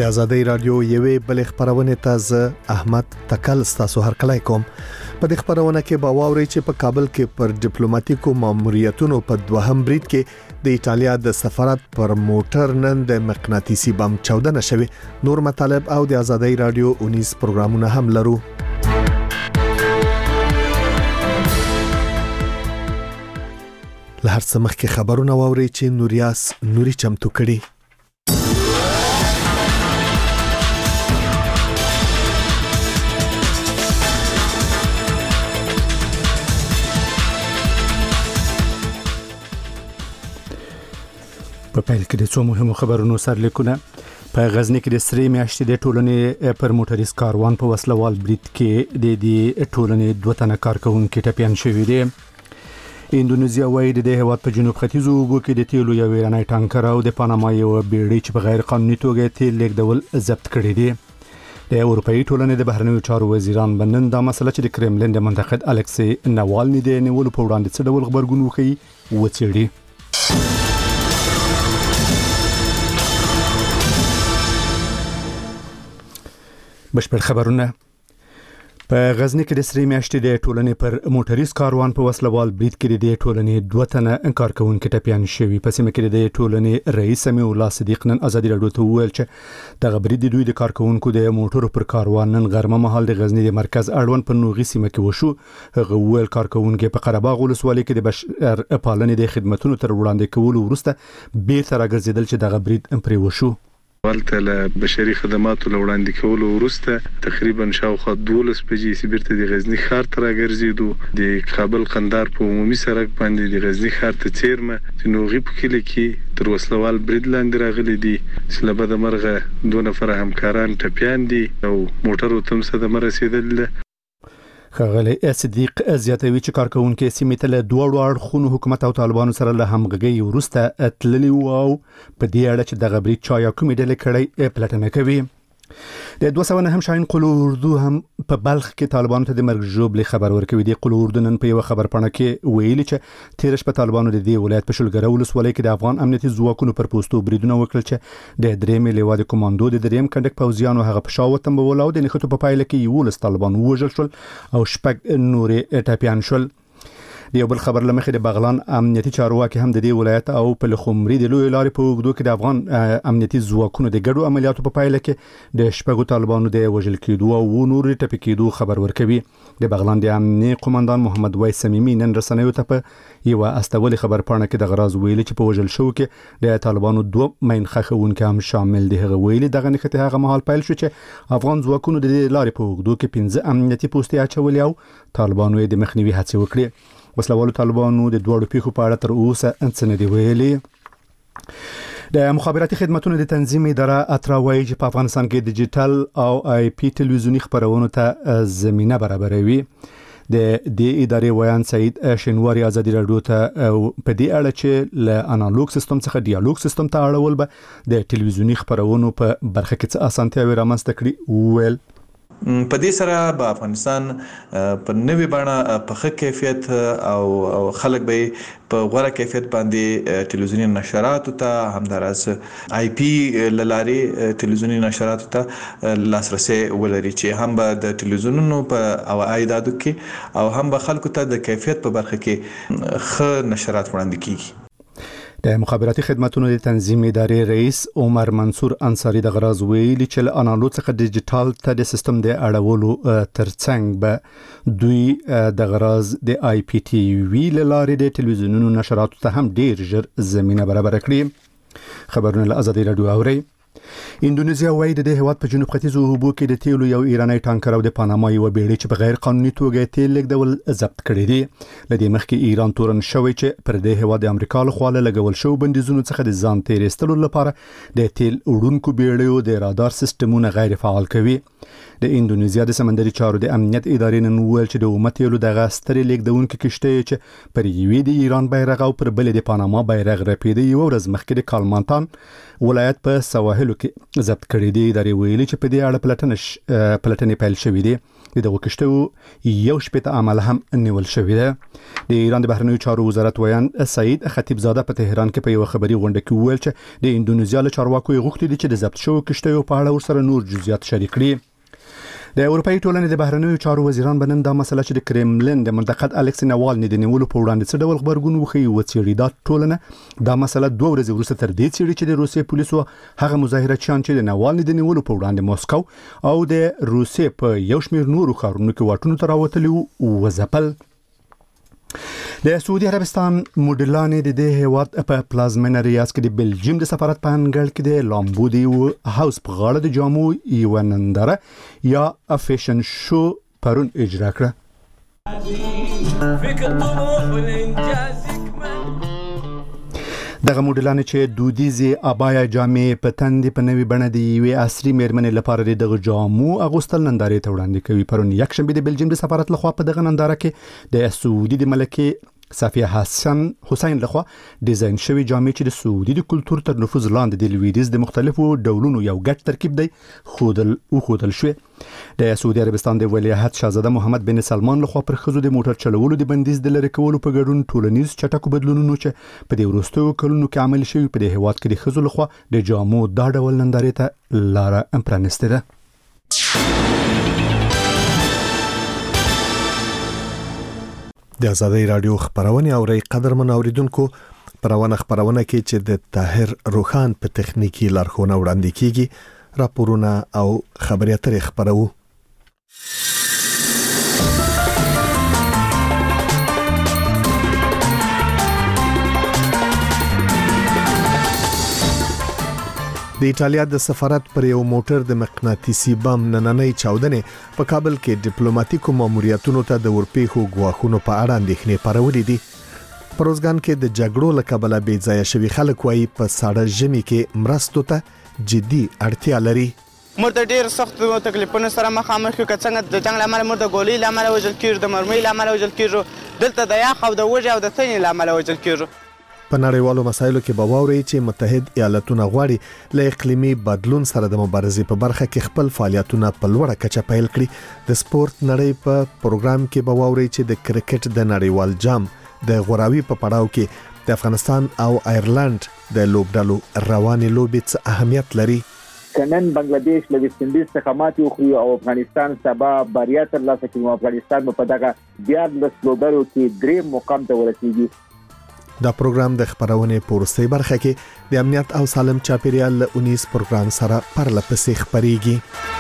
د آزادۍ رادیو یوې بل خبرونه تازه احمد تکل تاسو هر کله کوم په دې خبرونه کې باوري چې په کابل کې پر ډیپلوماټیکو ماموریتونو په دوهم برید کې د ایتالیا د سفارت پر موټر نن د مقناطیسي بم چاودنه شوه. نور مطالب او د آزادۍ رادیو 19 پروګرامونه هم لرو. لهر څه مخکې خبرونه واوري چې نوریاس نوري چمتو کړي. په پیل کې د څو مهمو خبرونو سرلیکونه. په غزنی کې د سری میاشتې د ټولنې پر موټریس کاروان په وسلوال برید کې د دې ټولنې دوه تنه کارکونکو ټپيان شوي دي. اندونیزیا وايي د هیواد په جنوب ختیځو اوبو کې د تیلو یو ایرانی ټانکر او د پاناما یو بیړۍ چې په غیر قانوني توګه تیل لیږدول ضبط کړي دي. د اروپאי ټولنې د بهرنیو چارو وزیران بنن دا مسله چې د کرملین د منتقد الکسی ناوالني د نیولو په وړاندې څه ډول خبرګون وکړي وڅېړي. بشپړ خبرونه. په غزنی کې د سری میاشتې د ټولنې پر موټریس کاروان په وسلوال برید کې د ټولنې دوه تنه کارکونکو ټپيان شوي. په سیمه کې د ټولنې رئیس سمیع الله صدیق نن آزادي رادیو ته وویل چې د برید د دوی د کارکونکو د موټرو پر کاروان نن غرمه مهال د غزنی د مرکز اړوند په نوغي سیمه کې وشو. هغه وویل کارکونکو په قرهباغ ولسوالۍ کې د بشر پالنې د خدماتو تر وړاندې کولو وروسته بیرته راګرځیدل چې د برید پرې وشو. ولته له بشري خدماتو لوړاندې کولو وروسته تقریبا شاوخوا 12 بجې سیبرته د غزنی ښار ته راګرځیدو. د کابل قندار په عمومي سړک باندې د غزنی ښار ته چیرمه چې نوغي په کلی کې تر وسلوال برید لاندې راغلي دي. سلبه د مرغه دوه نفر همکاران ټپيان دي او موټر تم صدمه رسیدل. خغلی صدیق زیاتوي چې کارکونکو سیمه ته له دوه اړخونو حکومت او طالبانو سره له همغږي وروسته تللی وو په دې اړه چې د غبري چا یا کومې ډلې کړي پلټنه کوي. د 209 شاهین قلو اردو هم په بلخ کې طالبانو ته د مرګ جوړبلې خبر ورکوي. د قلو اردو نن په یو خبر پاڼه کې ویلي چې تیرش په طالبانو د دې ولایت په شلګره ولسوالۍ کې د افغان امنیتي ځواکونو پر پوسټو بریدونه وکړل چې د درېمې لیواد کمانډو د درېم کندک پوځیانو هغه په شاوتم بولاو د نخټو په پایله کې یو لس طالبان وژل شول او شپږ نورې ټپيان شول. د یو بل خبر لمخې د بغلان امنیتي چارواکي هم د دې ولایت او په لخمري د لوی لارې په وګړو کې د افغان امنیتي ځواکونو د ګډو عملیاتو په پایله کې د شپږو طالبانو د وژل کېدو او نورو ټپي کېدو خبر ورکوي. د بغلان د امنیتي قومندان محمد وایس سمیمي نن رسنیو ته په یو استولي خبر پاڼه کې د غراز ویلي چې په وژل شو کې د طالبانو دوه مین خخونکو هم شامل دي. هغه ویلي دغه نخته هغه مهال پیل شو چې افغان ځواکونو د لارې په وګړو کې 15 امنیتي پوسټي اچولي او طالبانو د مخنیوي هڅه وکړي. وسلوالو طالبانو د دوړو پیښو په اړه تر اوسه انڅ نه دی ویلي. د مخابراتي خدماتو د تنظیم اداره اتراوي چې په افغانستان کې ډیجیټل او آی پی ټلویزیونی خبرونو ته زمينه برابروي. د دې ادارې ویان سعید شنواری آزادي رادیو ته په دې اړه چې له انالوګ سیستم څخه ډیالوګ سیستم ته اړول به د ټلویزیونی خبرونو په برخه کې څه اسانتیاوي رامنځته کړي ویل. په دې سره به افغانستان په نوې بڼه په ښه کیفیت او خلک به په غوړه کیفیت باندې ټلویزیونی نشراتو ته همدارس آی پی لارې ټلویزیونی نشراتو ته لاسرسي ولري چې هم به د ټلویزیونونو په اوایدادو کې او هم به خلکو ته د کیفیت په برخه کې ښه نشرات وړاندې کیږي. د مخابراتي خدماتو د تنظیم ادارې رئیس عمر منصور انصاری د غراز ویلي چې له انالوګ څخه ډیجیټل ته د سیستم د اړولو ترڅنګ به دوی د غراز د آی پی ټي وی لارې د ټلویزیونونو نشراتو ته هم ډیر ژر زمينه برابر کړي. خبرونه له آزادي رادیو اوري. اندونیزیا وايي د هیواد په جنوب ختیځو اوبو کې د تیلو یو ایرانی ټانکر او د پاناما یو بیړۍ چې په غیر قانوني توګه تیل لیږدول ضبط کړي دي. لدې مخکې ایران تورن شوی چې پر دې هیواد د امریکا له خوا لګول شو بندیزونو څخه د ځان تیرستلو لپاره د تیل وړونکو بیړیو د رادار سیستمونه غیر فعال کوي. د انډونیزیا د سمندري چارو د امنیت ادارې نن ویل چې د امت یو دغه سترې لیکدونکو کشته چې پر یوې د ایران بیرغ او پر بل د پاناما بیرغ رپیده یو ورځ مخکې د کالمانتان ولایت په سواحلو کې ضبط کړي دي. ادارې ویلي چې په دې اړه پلټنې پیل شوې دي. دغه کشته یو شپه عمل هم نیول شوې ده. د ایران د بهرنیو چارو وزارت ویان سعید خطیب زاده په تهران کې په یو خبري غونډه کې ویل چې د انډونیزیا له چارواکو غوښتي دي چې د ضبط شوو کشته په اړه ورسره نور جزئیات شریک کړي. د اروپאי ټولنې د بهرنیو چارو وزیران بنن دا مسله چې د کرملین د منتقد الکسی ناوالني د نیولو په وړاندې څه ډول خبرګون وخی وڅېړي. دا ټولنه دا مسله 2 ورځې وروسته تر دې چې د روسیې پولیسو هغه مظاهرچیان چې د ناوالني د نیولو په وړاندې موسکو او د روسیې په یو شمېر نورو ښارونو کې واټونو ته راوتلي وځپل. د سعودي عربستان موډلان د دې هیواد په پلازمینه ریاض کې د بلجیم د سفارت په انګړ کې د لامبودي هاوس په غاړه د جامو یو ننداره یا فیشن شو پرون اجرا کړه. دغه موډلان چې دودیزي ابایا جامې په تندې په نوي بڼه دی وی عصري میرمنې لپاره دغه جامو اغوستل نندارې ته وړاندې کوي. پرون یک شنبه د بلجیم د سفارت لخوا په دغه ننداره کې د سعودي د ملکه صفیه حسین لخوا ډیزاین شوی جامې چې د سعودي د کلچر تر نفوذ لاندې د لویدیز د مختلفو ډولونو یو ګډ ترکیب دی خودل شوی. د سعودي عربستان د ولیعهد شاهزاده محمد بن سلمان لخوا پر خزو د موټر چلولو د بندیز د لری کولو په ګډون ټولنیز چټکو بدلونونو چې په دې وروستیو کلونو کې عمل شوی په دې هیواد کې د خزو لخوا د جامو دا ډول نندارې ته لاره امپرانسته ده. د آزادۍ رادیو خبرونه او ری قدرمن اوریدونکو خبرونه کې چې د طاهر روخان په تخنیکی لارښوونه وړاندې کیږي راپورونه او خبري اترې خبرو. د ایټالیا د سفارت پر یو موټر د مقناطیسي بم نننۍ چاودنې په کابل کې ډیپلوماټیکو ماموریتونو ته د ورپېښو غواخونو په اړه اندېښنې پارولې دي. پروزګان کې د جګړو له کبله بې ځایه شوي خلک وایي په ساړه ژمي کې مرستو ته جدي اړتیا لري. موږ د ډېر سختو تکلیفونو سره مخامخ یو، که څنګه د جنګ له امله موږ د ګولۍ له امله وژل کېږو، د مرمۍ له امله وژل کېږو، دلته د یخ او د وږې او د تنې له امله وژل کېږو. په نړیوالو مسایلو کې به واوري چې متحد ایالاتونه غواړي له اقلیمي بدلون سره د مبارزې په برخه کې خپل فعالیتونه په لوړه کچه پیل کړي. د سپورت نړۍ په پروګرام کې به واوري چې د کرکټ د نړیوال جام د غوراوي په پړاو کې د افغانستان او آیرلند د لوبډلو رواني لوبې څه اهمیت لري. کنن بنگلاديش له ویسټ انډیز څخه ماتې وخوري او افغانستان سبا بریا ترلاسه کړي. افغانستان په دغه 14 لوبډلو کې 3 مقام ته ورسیږي. دا پروګرام د خبرونې په وروستۍ برخه کې د امنیت او سالم چاپیریال له 19 پروګرام سره پرلپسې خبريږي.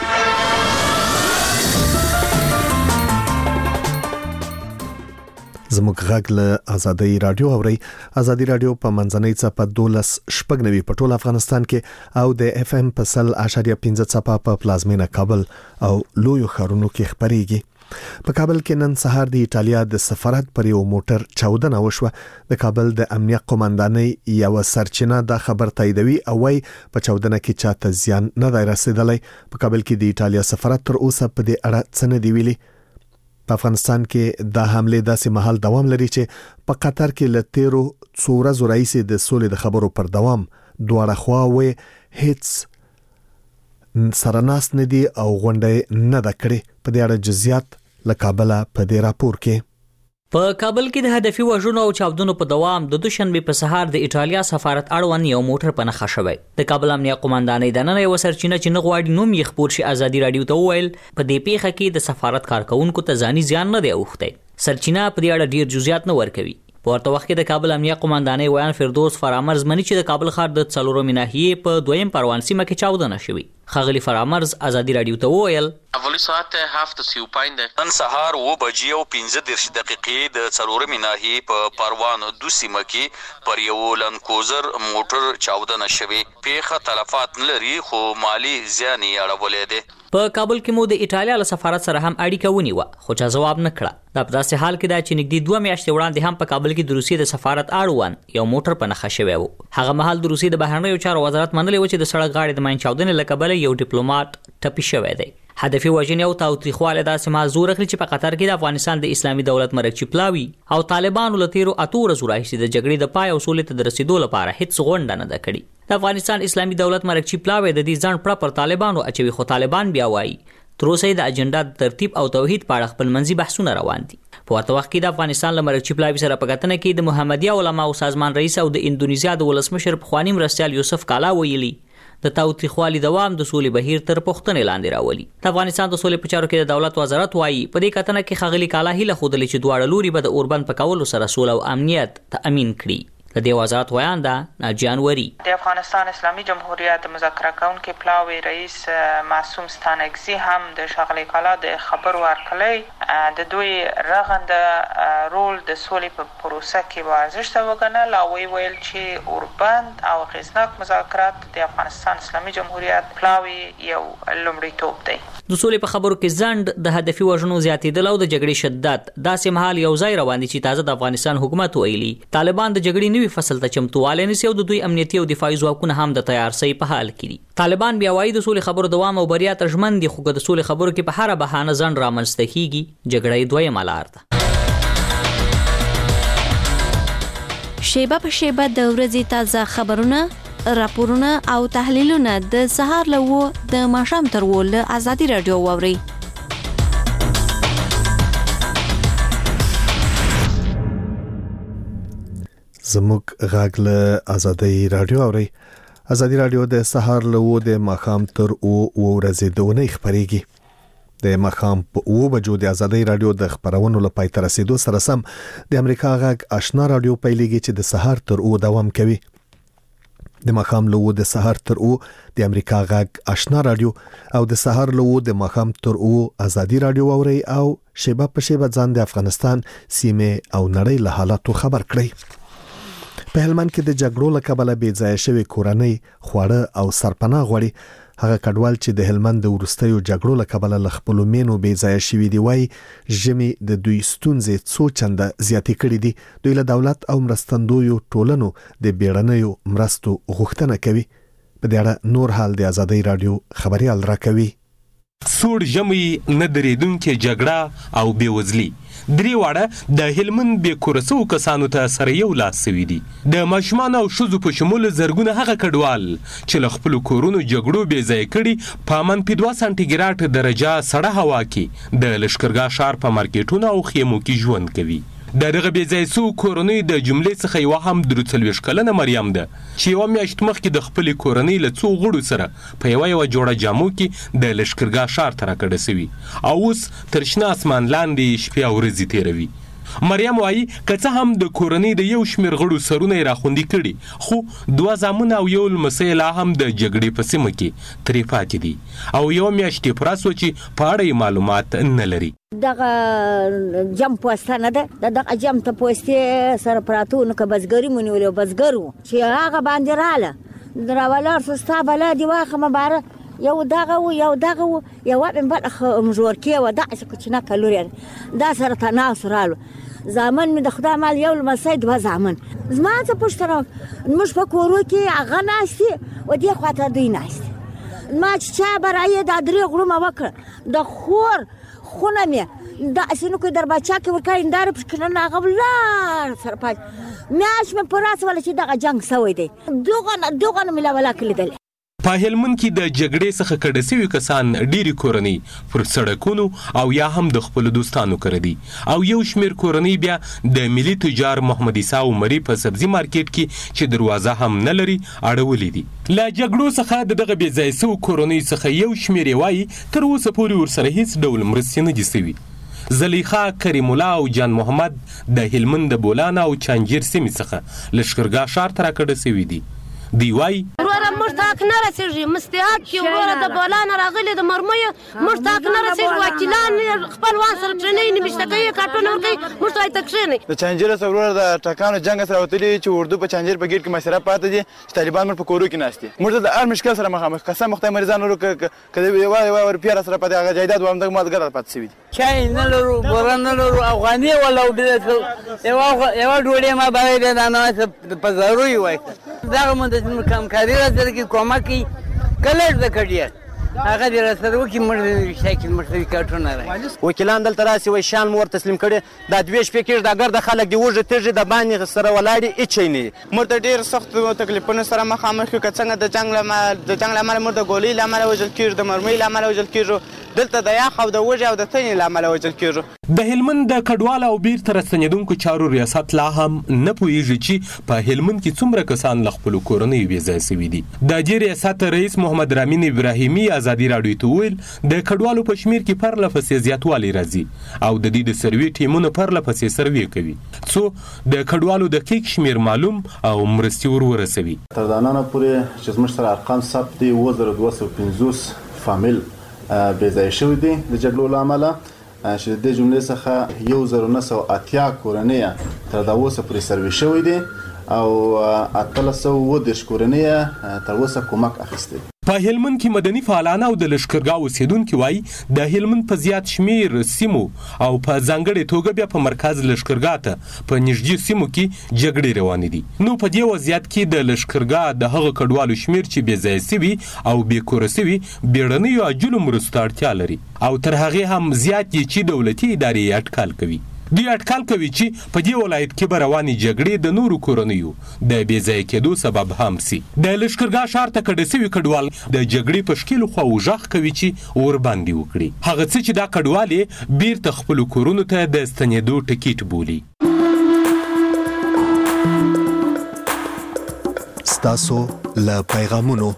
زموږ غږ له آزادۍ رادیو اوري. آزادۍ رادیو په منځنۍ څپه 12.9 په ټول افغانستان کې او د اف ام په 100.15 څپه په پلازمینه کابل او لویو ښارونو کې خبريږي. په کابل کې نن سهار د ایټالیا د سفارت پر یو موټر چاودنه وشوه. د کابل د امنیت قومندانۍ یو سرچینه دا خبر تاییدوي او وايي په چاودنه کې چاته زیان نه دی رسیدلی. په کابل کې د ایټالیا سفارت تر اوسه په دې اړه څه نه دی ویلي. په افغانستان کې د حمله داسې مهال دوام لري چې په قطر کې له 13 ورځې راهیسې د سولې د خبرو پر دوام دواړه خواوې هیڅ سرناس نه دي او غونډه نه ده کړې. په دې اړه جزئیات له کابل په دې راپور کې. په کابل کې د هدفي وژنو او چاودنو په دوام د دوشنبه په سهار د ایټالیا سفارت اړوند یو موټر په نښه شوی. د کابل امنیت قومندانۍ د نن یو سرچینه چې نه غواړي نوم یې خپور شي آزادي رادیو ته وویل په دې پیښه کې د سفارت کارکونکو ته ځاني زیان نه دی اوښتی. سرچینه په دې اړه ډیر جزئیات نه ورکوي. په ورته وخت کې د کابل امنیت قومندانۍ ویان فردوس فرامرز مني چې د کابل ښار د څلورمې ناحیې په دویم پروان سیمه کې چاودنه شوې. ښاغلي فرامرز آزادي رادیو ته وویل اولی ساعت 7:35 نن سهار 9:15 د څلورمې ناحیې په پروان دو سیمه کې پر یو لنکوزر موټر چاودنه شوې. پیښه تلفات نه لري خو مالی زیان یې اړولی دی. په کابل کې مو د ایټالیا له سفارت سره هم اړیکه ونیوه خو چا ځواب نه کړه. دا په داسې حال کې دا چې نږدې 2 میاشتې وړاندې هم په کابل کې د روسیې د سفارت اړوند یو موټر په نښه شوی و. هغه مهال د روسیې د بهرنیو چارو وزارت منلې و چې د سړک غاړې د ماین چاودنې له کبله یو ډیپلوماټ ټپي شوی دی. هدفي وژنې او تاوتریخواله داسې معذور کړي چې په قطر کې د افغانستان د اسلامي دولت مرکزی پلاوي او طالبانو له تیرو اتو ورځو راهیسې د جګړې د پای او سولې ته د رسیدو لپاره هیڅ غونډه نه ده کړې. د افغانستان اسلامي دولت مرکزی پلاوي د دې ځان پر طالبانو اچوي، خو طالبان بیا وایي تر اوسه د اجنډا د ترتیب او توحید په اړه خپل منځي بحثونه روان دي. په ورته وخت کې د افغانستان له مرکزی پلاوي سره په کتنه کې د محمدیه علماو سازمان رئیس او د اندونیزیا د ولسمشر پخوانی مرستیال یوسف کالا ویلي د تاوتریخوالي دوام د سولې بهیر تر پوښتنې لاندې راولي. د افغانستان د سولې په چارو کې د دولت وزارت وایي په دې کتنه کې ښاغلي کالا هیله ښودلې چې دواړه لوري به د اوربند په کولو سره سوله او امنیت تأمین کړي. د دې وزارت ویان ده جانوري د افغانستان اسلامي جمهوریت مذاکره کوونکي پلاوي رئیس معصوم ستانکزي هم د ښاغلي کالا د خبر ورکړی د دوی رغنده رول د سولې په پروسه کې با ارزښت وګڼل او ویل چې اوربند او اغېزناک مذاکرات د افغانستان اسلامي جمهوریت پلاوي یو لومړیتوب دی. د سولې په خبرو کې ځنډ د هدفي وژنو زیاتېدل او د جګړې شدت داسې مهال یو ځای روان دي چې تازه د افغانستان حکومت ویلي طالبان د جګړې نوي فصل ته چمتووالی نیسي او د دوی امنیتي او دفاعي ځواکونه هم د تیارسۍ په حال کې دي. طالبان بیا وایي د سولې خبرو دوام او بریا ته ژمن دي، خو که د سولې خبرو کې په هره بهانه ځنډ رامنځته کیږي جګړه یې دویمه لار ده. شیبه په شیبه د ورځې تازه خبرونه، راپورونه او تحلیلونه د سهار له 9 د ماښام تر 10 له ازادي رادیو واورئ. زموږ غږ له ازادي رادیو اوري. ازادي رادیو د سهار له 9 د ماښام تر 10 ورځې د ونې خبريږي. د ماښام په 9 بجو د ازادي رادیو د خبرونو لپاره تر رسیدو سره سم د امریکا غږ آشنا رادیو پیلېږي چې د سهار تر 10 دوام کوي. د ماښام له 9 د سهار تر 10 د امریکا غږ آشنا رادیو او د سهار له 9 د ماښام تر 10 ازادي رادیو اوري او شیبه په شیبه ځان د افغانستان سیمه او نړۍ له حالاتو خبر کړئ. په هلمند کې د جګړو له کبله بې ځای شوی کورنۍ خواړه او سرپناه غواړي. هغه کډوال چې د هلمند د ورستیو جګړو له کبله له خپلو مینو بې ځای شوي دي وایي ژمي د دوی ستونزې څو چنده زیاتې کړي دي. دوی له دولت او مرستندویو ټولنو د بیړنیو مرستو غوښتنه کوي. په دې اړه نور حال د ازادي رادیو خبريال راکوي. سوړ ژمي نه درېدونکې جګړه او بېوزلي درې واړه د هلمند بې کورسو کسانو ته سره یو لاس سوي دي. د ماشومان او ښځو په شمول زرګونه هغه کډوال چې له خپلو کورونو جګړو بې ځای کړي په -2 سانتیګراډ درجه سړه هوا کې د لښکرګاه ښار په مارکیټونو او خیمو کې ژوند کوي. د دغه بې ځای سو کورنۍ د جملې څخه یو هم 43 کلنه مریم ده چې یو میاشت مخکې د خپل کورنۍ له څو غړو سره په یو جوړه جامو کې د لښکرګاه ښار ته راکړه سوي او اوس تر شنه اسمان لاندې شپې او ورځې تیروي. مریم وایي که څه هم د کورنۍ د یو شمېر غړو سرونه یې راخوندي کړي خو 2 زامن او یو لمسی لا هم د جګړې په سیمه کې ترې پاتې دي او یو میاشت یې پوره سوه چې په اړه یې معلومات نه لري. دغه جام پوسته نه ده دغه جام ته پوستې سره پراته نو که بزګري مو نیولې بزګر و چې هغه باندې راله راولاړ سو ستا بلا دې واخمه باره یو دغه و یو بل مجورکې و داسې کوچنکه لورې دا سره تناس رالو زامن مې د خدای مال یو لمسی 2 زامن زما څه پوښتنه موږ په کورو کې هغه ناستې و دې خواته دوی ناستې ما چې چا به رایې دا 3 غړومه وکړه د خور خونه مې داسې نو که در بچا کې ورکړی هنداره پرې کړنه هغه ولاړ سره پاتې میاشت مې په راس وله چې دغه جنګ سوی دی دغه نه مې لا ولاکه لیدلی. په هلمند کې د جګړې څخه کډه سوي کسان ډېرې کورنۍ پر سړکونو او یا هم د خپلو دوستانو کره دي او یو شمېر کورنۍ بیا د ملي تجار محمد عیسی عمري په سبزي مارکیټ کې چې دروازه هم نه لري اړولې دي. له جګړو څخه د دغه بې ځای سوو کورنۍ څخه یو شمېر یې وایي تر اوسه پورې ورسره هیڅ ډول مرستې نه دي سوي. زلیخا کریم الله او جان محمد د هلمند د بولان او چانجیر سیمې څخه لښکرګاه ښار ته راکډه سوي دي. دی وای وروره موږ ته حق نه رسېږي مستحق کې وروره د بولانه راغلي د مرمیو موږ ته حق نه رسېږي وکیلان خپلوان سره کښېنوي نمشته کوي کارټونه ورکوي موږ ته ته کښېنئ. د چانجیر سره وروره د ټکانو جنګ سره وتلي چې اردو په چانجیر په ګیټ کې مسیره پاتې دي چې طالبان موږ په کورو کې ناست دي موږ ته د هر مشکل سره مخامخ قسم خدای مریضان ورو که یوه روپیه راسره پاتې هغه جایداد و همدغه مازدګر پاتې شوي دي. چای نه لرو بوره نه لرو افغاني ولا یوه ډوډۍ ما باید د دانه په ضروري وای دغه مو د همکاري سره کې کومک کوي کله زده کړي هغه دې راسره وکړي موږ شکل مرتکاتونه راځي وکیلان دلته راسي وای شان مور تسلیم کړي دا دوی شپې کې د ګرد خلک دی وژه تیږي د باندې سره ولاړی اچي نه مرته ډیر سخت تکلیفونو سره مخامخ یو څنګه د جنگ لامل مرته ګولۍ لامل وژل کیږي د مرمۍ لامل وژل کیږي دلته د یخ او د وژې او د تنې لامل وژل کیږي د هلمند د کډوال او بیرته راستنیدونکو چارو ریاست لا هم نه پوهیږي چې په هلمند کې څومره کسان له خپلو کورنیو بې ځایه سوي دي. د دې ریاست رئیس محمد رامین ابراهیمي ازادي راډیو ته وویل د کډوالو په شمېر کې پرله پسې زیاتوالی راځي او د دې د سروې ټیمونه پرله پسې سروې کوي څو د کډوالو دقیق شمېر معلوم او مرستې ورسوي. تر دا ننه پورې چې زموږ سره ارقام ثبت دي 2250 فامیل بې ځایه شوي دي د جګړو له امله چې د دې جملې څخه 1980 کورنۍ تر دا اوسه پورې سروې شوي دي او 1330 کورنۍ تر اوسه کومک اخیستی. په هلمند کې مدني فعالان او د لشکرګاه اوسیدونکو وایي د هلمند په زیات شمیر سیمو او په ځانګړې توګه بیا په مرکز لشکرګاه ته په نږدې سیمو کې جګړې روانې دي. نو په دې وضعیت کې د لشکرګاه د هغه کډوالو شمیر چې بې ځایه سوي او بې کوره سوي بیړنیو عاجلو مرستو اړتیا لري او تر هغې هم زیات دي چې دولتي ادارې اټکل کوي. دوی اټکل کوي چې په دې ولایت کې به روانې جګړې د نورو کورنیو د بې ځایه کېدو سبب هم سي. د لشکرګاه ښار ته کډه سوي کډوال د جګړې په ښکېلو خواو غږ کوي چې ورباندې وکړي هغه څه چې دا کډوال یې بیرته خپلو کورونو ته د ستنېدو ټکټ بولي. ستاسو له پیغامونو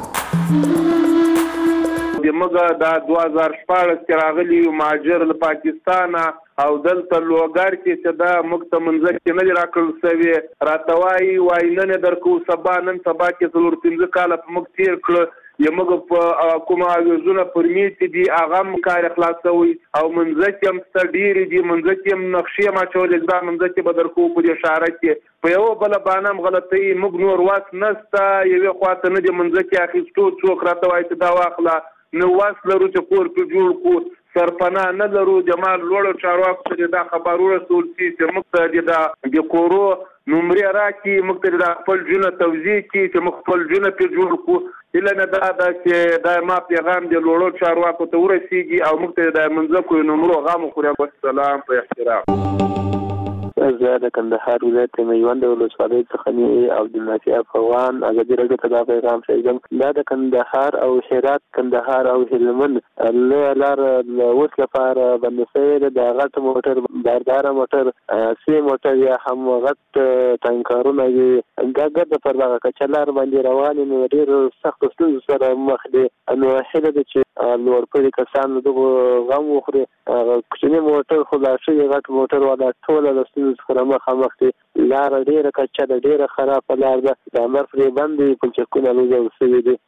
موږ د 2014 کې راغلي مهاجر له پاکستان او دلته لوګر کې چې دا موږ ته منځ کې نه راکړل سوي راته وایي نن درکو سبا نن سبا کې 3 کاله په موږ تیر کړ یا موږ په کومه اوزونه پرمیت دي هغه هم کار خلاصوي او منځ کې هم ستډيري دي منځ کې هم نقشې ما چولې دا منځ کې به درکو په دې اشاره کې په یو بل باندې غلطي موږ نور واس نسته یوه خواته نه دي منځ کې اخیستو څوک راته وایي چې دا واخله نو واس لرو چې کور په جوړ کو سرپنا نه لرو جمال لوړ چارواکو ته دا خبرو رسول چې موږ ته د کورو نمرې راکې موږ ته د خپل جنه توزیع کې چې موږ خپل جنه په جوړ کو اله نه دا چې دا ما پیغام د لوړ چارواکو ته ورسیږي او موږ ته د منځکو نمرو غو خوري والسلام په احترام. زه د کندهار ولایت میوند ولسوالۍ څخه عبدالنافع افغان ازادي راډیو ته دا پیغام شریکوم. دا د کندهار او هرات کندهار او هلمند لار اوس لپاره بند شوی د غټ موټر باردار موټر سی موټر یا هم غټ ټانکرونه دي دا ګرد پر دغه کچلار باندې روان نو ډېر سخت ستونزو سره مخ دي. نو هیله ده چې لوړ پوړي کسان دغه غم وخوري کوچنی موټر خو لا شي غټ موټر ولا ټول د سره مخامخ دي. لار ډیره کچه ده ډیره خرابه لار ده د امر پرې باندې پنځکونه لږ شوي دي.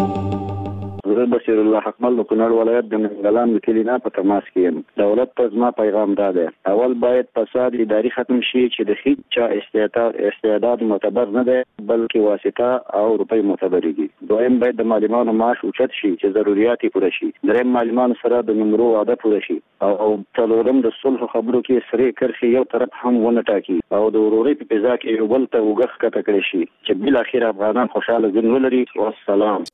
زه بشیر الله حکمل د کونړ ولایت د منګلان د کلینا په تماس کې یم. دولت ته زما پیغام دا دی اول باید فساد اداري ختم شي چې د هیڅ چا استعداد معتبر نه دی بلکې واسطه او روپۍ معتبر دي. دویم باید د معلمانو معاش اوچت شي چې ضرورت یې پوره شي. دریم معلمانو سره د نمرو وعده پوره شي او څلورم د صلح خبرو کې سره کرخي یو طرف هم ونه ټاکي او د ورورۍ په فضا کې یو بل ته وګخ کته کړی شي چې بل اخر افغانان خوشاله ژوند ولري. والسلام.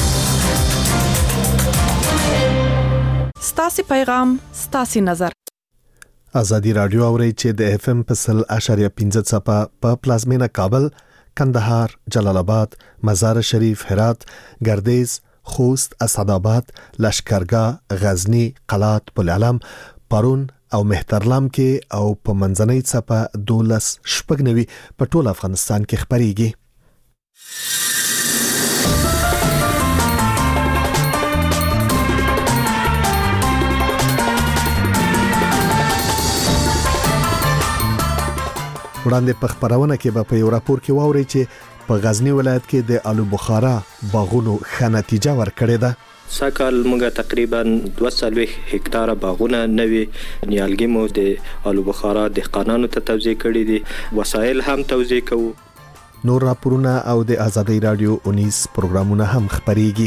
ستاسي پیغام ستاسي نظر. ازادي رادیو اوري چې د اف ام په 0.15 صفه په پلازمینه کابل، کندهار، جلال آباد، مزار شریف، هرات، گردیز، خوست، اسعدآباد، لشکرګاه، غزنی، قلات، بولعلم، پرون او مهترلام کې او په منځنۍ صفه 12 په ټول افغانستان کې خبريږي. وړاندې په خبرونه کې به په یو راپور کې واوري چې په غزنی ولایت کې د آلو بخارا باغونو ښه نتیجه ورکړې ده. ساکال موږ تقریبا 200 هکتار باغونه نوي نیالګي مو د آلو بخارا دهقانانو ته توزیع کړي دي. وسایل هم توزیع کوو. نور راپورونه او د ازادي رادیو 19 پروګرامونه هم خبريږي.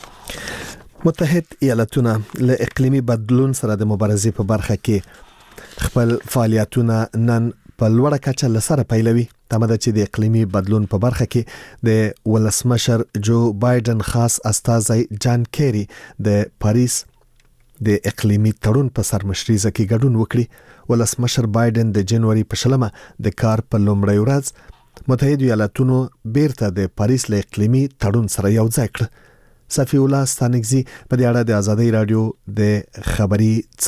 متحد ایالتونه له اقلیمي بدلون سره د مبارزې په برخه کې خپل فعالیتونه نن په لوړه کچه لسره پیلوي. تمه ده چې د اقلیمي بدلون په برخه کې د ولسمشر جو بایدن خاص استازی جان کیری د پاریس د اقلیمي تړون په سرمشريزه کې ګډون وکړي. ولسمشر بایدن د جنوري په 16 د کار په لومړۍ ورځ متحده ایالاتونو بیرته د پاریس له اقلیمي تړون سره یو ځای کړ. صفی الله ستانګزی په دې اړه د ازادي رادیو د خبري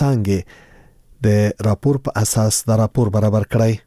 څانګې د راپور په اساس د راپور برابر کړی.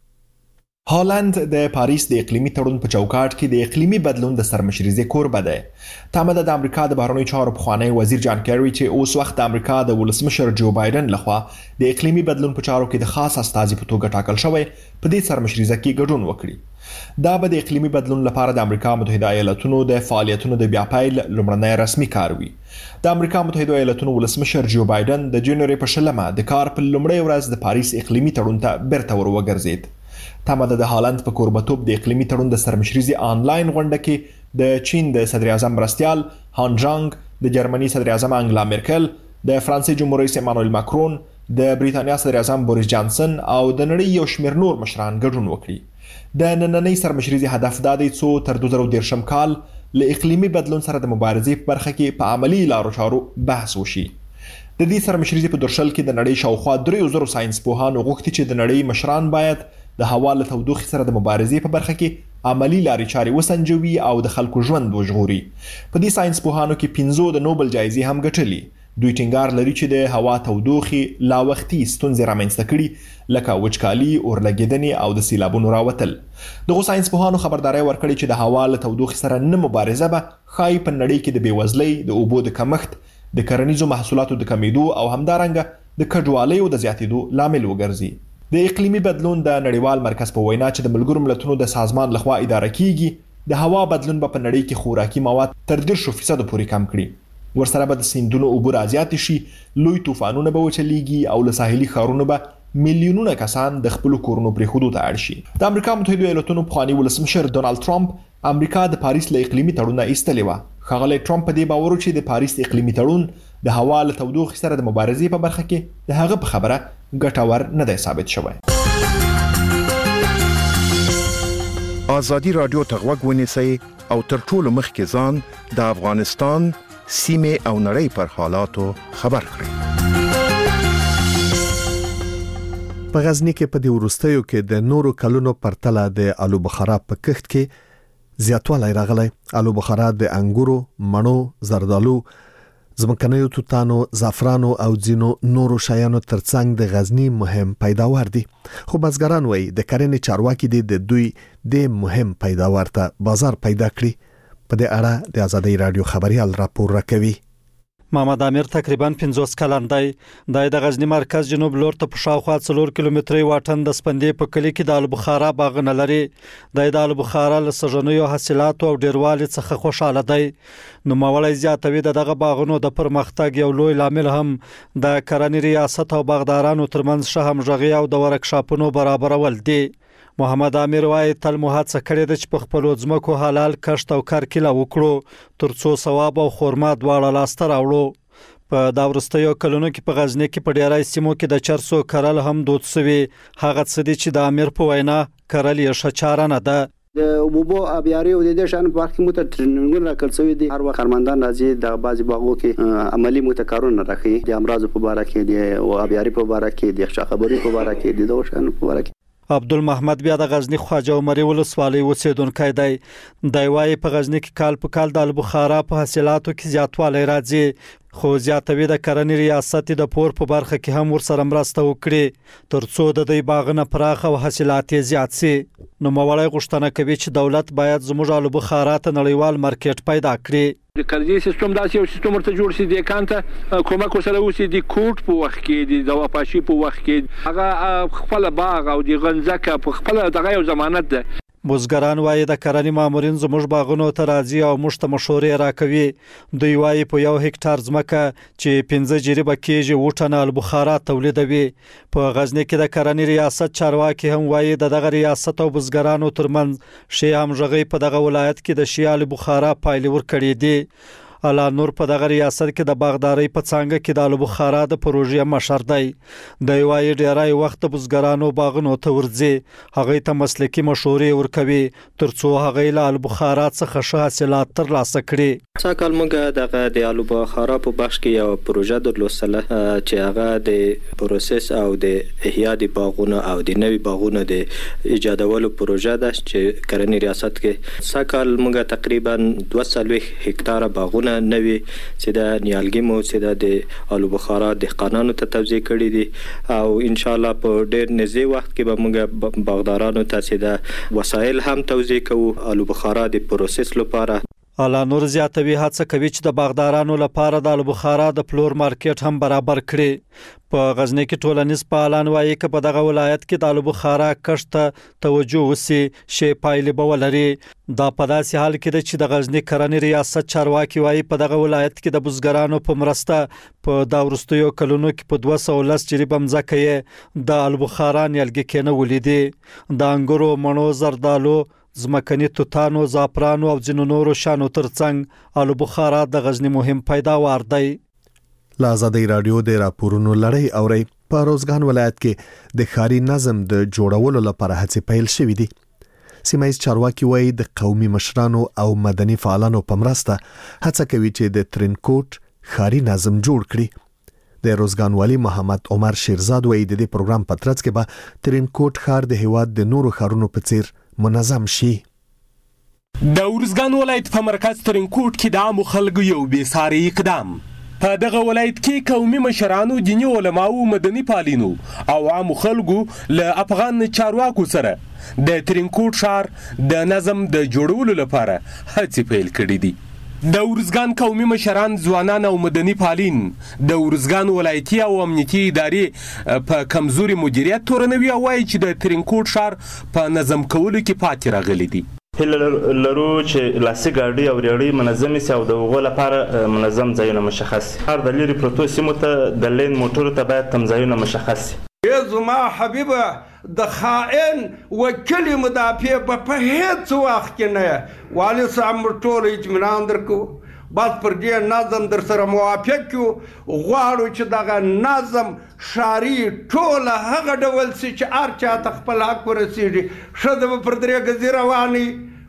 هالند د پاریس د اقلیمي تړون په چوکاټ کې د اقلیمي بدلون د سرمشريزې کوربه ده. تمه ده د امریکا د بهرنیو چارو پخوانی وزیر جان کیری چې اوس وخت د امریکا د ولسمشر جو بایدن لخوا د اقلیمي بدلون په چارو کې د خاص استازي په توګه ټاکل شوی په دې سرمشريزه کې ګډون وکړي. دا به د اقلیمي بدلون لپاره د امریکا متحده ایالاتونو د فعالیتونو د بیا پیل لومړنی رسمي کار وي. د امریکا متحده ایالاتونو ولسمشر جو بایدن د جنوري په 16 د کار په لومړۍ ورځ د پاریس اقلیمي تړون ته بیرته وګرځید. تمه ده د هالند په کوربتوب د اقلیمي تړون د سرمشريزې آنلاین غونډه کې د چین د صدر اعظم مرستیال هان جانګ، د جرمني صدر اعظم انګلا مرکل، د فرانسې جمهور رئیس ایمانوئل ماکرون، د بریتانیا صدر اعظم بوریس جانسن او د نړۍ یو شمېر نور مشران ګډون وکړي. د نننۍ سرمشريزې هدف دا دی څو تر 2030 کال له اقلیمي بدلون سره د مبارزې په برخه کې په عملی لارو چارو بحث وشي. د دې سرمشريزې په درشل کې د نړۍ شاوخوا 3000 ساينس پوهانو غوښتي چې د نړۍ مشران باید د هوا له تودوخې سره د مبارزې په برخه کې عملی لارې چارې وسنجوي او د خلکو ژوند وژغوري. په دې ساينس پوهانو کې 15 د نوبل جایزې هم ګټلي. دوی ټینګار لري چې د هوا تودوخې لا وختي ستونزې رامنځته کړي لکه وچکالي، اورلګیدنې او د سیلابونو راوتل. دغه ساينس پوهانو خبرداري ورکړي چې د هوا له تودوخې سره نه مبارزه به ښایي په نړۍ کې د بیوزلۍ، د اوبو د کمښت، د کرنیزو محصولاتو د کمیدو او همدارنګه د کډوالیو د زیاتېدو لامل وګرځي. د اقلیمي بدلون د نړیوال مرکز په وینا چې د ملګرو ملتونو د سازمان لخوا اداره کیږي، د هوا بدلون به په نړۍ کې خوراکي مواد تر 10% پورې کم کړي. ورسره به د سیندونو اوبه زیات شي، لوی طوفانونه به وچلیږي او له ساحلي ښارونو به میلیونونه کسان د خپل کورونو پرېښودو ته اړ شي. د امریکا متحده ایالاتونو پخوانی ولسمشر ډونالد ټرمپ امریکا د پاریس له اقلیمي تړون ایستلې و. ښاغلی ټرمپ په دې باور چې د پاریس اقلیمي تړون د هوا له تودوخې سره د مبارزې په برخه کې د هغه په خبره ګټور نه دی ثابت شوی. ازادي رادیو ته غوږ ونیسئ او تر ټولو مخکې ځان د افغانستان سیمه او نړۍ پر حالاتو خبر کړئ. په غزنی کې په دې وروستیو کې د نورو کلونو پرتله د آلو بخارا په کښت کې زیاتوالی راغلی. آلو بخارا د انګورو، مڼو، زردالو، زمکنیو توتانو، زعفرانو او ځینو نورو شیانو ترڅنګ د غزنی مهم پیداوار دي. خو بزګران وایي د کرنې چارواکي دي د دوی د مهم پیداوار ته بازار پیدا کړي. په دې اړه د ازادي رادیو خبريال راپور راکوي. محمد امیر تقریبا 50 کلن دی. د غزنی مرکز جنوب لور ته په شاوخوا 4 کیلومتري واټن د سپندې په کلی کې د آلو بخارا باغونه لري. د آلو بخارا له سږنیو حاصلاتو او ډیروالي څخه خوشاله دی. نو مولای زیاتوي دغه باغونو د پرمختګ یو لوی لامل هم د کرنې ریاست او باغدارانو ترمنځ شه همغږي او د ورکشاپونو برابرول دي. محمد امیر وايي تل مو هڅه کړې ده چې په خپل ځمکو حلال کښت او کارکله وکړو ترڅو ثواب او خرما دواړه لاسته راوړو. په دا وروستیو کلونو کې په غزنی کې په ډیری سیمو کې د چرسو کرل هم دود شوی. هغه څه دي چې د امیر په وینا کرل یې ښه چاره نه ده. د اوبو ابياري او د دې شان په وخت کې مو ته ټریننګونه راکړل شوی دي. هر وخت خرمندان راځي د بعضي باغو کې عملی متکارونه راخي د امراض په اړه کې دي او ابياري په اړه کې د ښه خبري په اړه کې دي د شان په اړه کې. عبدالمحمد بیا د غزنی خواجه عمري ولسوالۍ اوسیدونکی دی. دی وايي په غزنی کې کال په کال د آلو بخارا په حاصلاتو کې زیاتوالی راځي، خو زیاتوي د کرنې ریاست د پور په برخه کې هم ورسره مرسته وکړي ترڅو د دوی باغونه پراخ او حاصلات زیات شي. نو مولای غوښتنه کوي چې دولت باید زموږ آلو بخارا ته نړیوال مارکیټ پیدا کړي. د قرضې سیستم داسې یو سیستم ورته جوړ شي د کانته کومک وسره وسی د کوټ په وخت کې د دوا پاشي په وخت کې هغه خپل باغ او د غنځکه په خپل دغه یو ضمانت ده. بزګران وايي د کرنې مامورین زموږ باغونو ته راځي او موږ ته مشورې راکوي. دوی وايي په 1 هکټار ځمکه چې 15 جریبه کېږي وټنه آلو بخارا تولیدوي. په غزنی کې د کرنې ریاست چارواکي هم وايي دغه ریاست او بزګرانو ترمنځ شی همغږي په دغه ولایت کې د شی آلو بخارا پایلې ورکړې دي. الا نور په دغه ریاست کې د باغداري په څنګه کې د آلو بخارا د پروژې مشر دی. د یوای ډیرای وخت بزګرانو باغونو ته ورځي، هغه ته مسلکی مشورې ورکوي ترڅو هغه له آلو بخارا څخه ښه حاصلات ترلاسه کړي. ساکال موږ دغه د آلو بخارا په بخش کې یو پروژه درلوسله چې هغه د پروسس او د احیا د باغونو او د نوي باغونو د ایجادولو پروژه ده چې کرنې ریاست کې ساکال موږ تقریبا 240 هکتار باغونه نوي چې د نیالګي مو چې د آلو بخارا دهقانانو ته توزیع کړي دي او ان شاء الله په ډېر نږدې وخت کې به موږ باغدارانو ته چې د وسایل هم توزیع کوو آلو بخارا د پروسس لپاره. الا نور زیاتوي هڅه کوي چې د باغدارانو لپاره د آلو بخارا د پلور مارکیټ هم برابر کړي. په غزنی کې ټولنیز فعالان وایي چې په دغه ولایت کې د آلو بخارا کښت ته توجه وسی شی پایلې به ولري. دا په داسې حال کې چې د غزنی کرنې ریاست چارواکي وایي په دغه ولایت کې د بزګرانو په مرسته په دا ورستیو کلونو کې په 210 جریب مځکه د آلو بخارا نیالګي کېنه ولیدي. د انګورو، مڼو، زردالو، زمکني توتانو، زعفرانو او ځینو نورو شانو ترڅنګ آلو بخارا د غزنی مهم پیداوار دی. لا آزادی رادیو د راپورونو لړۍ اوري. په روزګان ولایت کې د ښاري نظم د جوړولو لپاره هڅې پیل شوې دي. سیمایي چارواکي وایي د قومي مشرانو او مدني فعالانو په مرسته هڅه کوي چې د ترینکوټ ښاري نظم جوړ کړي. د روزګان والی محمد عمر شیرزاد وایي د دې پروګرام په ترڅ کې به ترینکوټ ښار د هیواد د نورو ښارونو په څیر منظم شي. د ورزګان ولایت په مرکز ترینکوټ کې د عامو خلکو یو بې ساري اقدام. په دغه ولایت کې قومي مشرانو، دیني علماو، مدني پالینو او عامو خلکو له افغان چارواکو سره د ترینکوټ ښار د نظم د جوړولو لپاره هڅې پیل کړې دي. د ورزګان قومي مشران، ځوانان او مدني پالین د ورزګان ولایتي او امنیتي ادارې په کمزوري مدیریت تورنوي او وایي چې د ترینکوټ ښار په نظم کولو کې پاتې راغلي دي. هیله لرو چې لاسي ګاډي او ریړۍ منظمې سي او د هغو لپاره منظم ځایونه مشخص سي. هر د لرې پرتو سیمو ته د لین موټرو ته باید کم ځایونه مشخص سي. زما حبیبه د خائن وکیل مدافع په هیڅ وخت کې نه والي صاحب موږ ټول اطمینان درکو بس پر دې نظم در سره موافق یو غواړو چې دغه نظم ښاري ټول هغه ډول سي چې هر چا ته خپل حق ورسیږي. ښځه به پر درې ګزي رواني،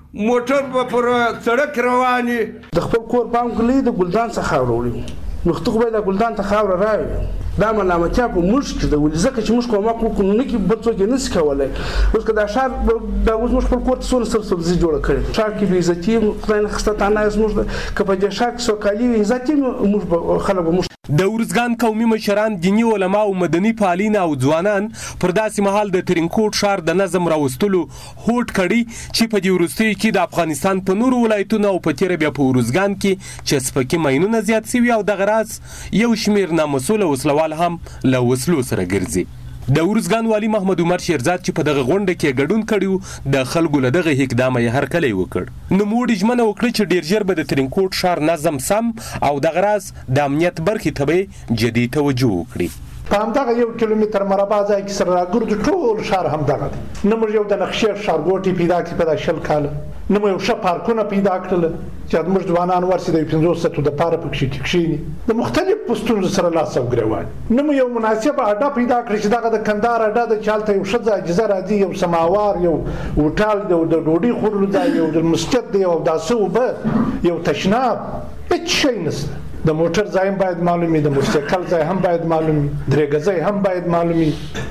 موټر به پر سړک رواني. د خپل کور پام کړئ د ګلدان څخه وروړي نو خو به د ګلدان ته خاور راوي. دا ملامتیا په موږ کې د ولې ځکه چې موږ کومه کوو نه کې بل څوک نه سکولای. اوس که دا شار دا اوس موږ خپل کور ته څونه سر سبزي جوړ کړي شار کې به عزتي خدای نه خسته تانه موږ که په دې شار کې سوکالي عزتي موږ خلک موږ د ورزګان قومي مشران، دیني علما او مدني پالین او ځوانان پر داسې مهال د ترینکوټ ښار د نظم راوستلو هوډ کړي چې په دې وروستیو کې د افغانستان په نورو ولایتونو او په تیره بیا په ورزګان کې چې سپکي ماینونه زیات سوي او دغه راز یو شمېر نامسؤله وسلوال هم له وسلو سره ګرځي. د ورزګان والی محمد عمر شیرزاد چې په دغه غونډه کې ګډون کړي د خلکو له دغه اقدام یې هرکلی وکړ. نو موږ ژمنه وکړه چې ډیر ژر به د ترینکوټ ښار نظم سم او دغه راز د امنیت برخې ته به جدي توجه وکړي. په همدغه 1 کیلومتر مربع ځای کې سره راګرځو ټول ښار همدغه دی. نه موږ یو د نقشې ښارګوټي پیدا کړي په 10 کاله، نه موږ یو ښه پارکونه پیدا کړل چې موږ ځوانان ورسې د 500 سطحو دپاره پکښې کښېني د مختلفو ستونزو سره لاس او ګرېوان. نه موږ یو مناسبه اډه پیدا کړې چې دغه د کندهار اډه ده چې هلته یو ښځه عاجزه راځي، یو سماوار، یو هوټل دی، د ډوډۍ خوړلو ځای، یو د مسجد دی، یو داسې اوبه، یو تشناب، هېڅ شی نشته. د موټر ځای هم باید معلومي، د موټرسایکل ځای هم باید معلومي، درې ګزی هم باید معلومي.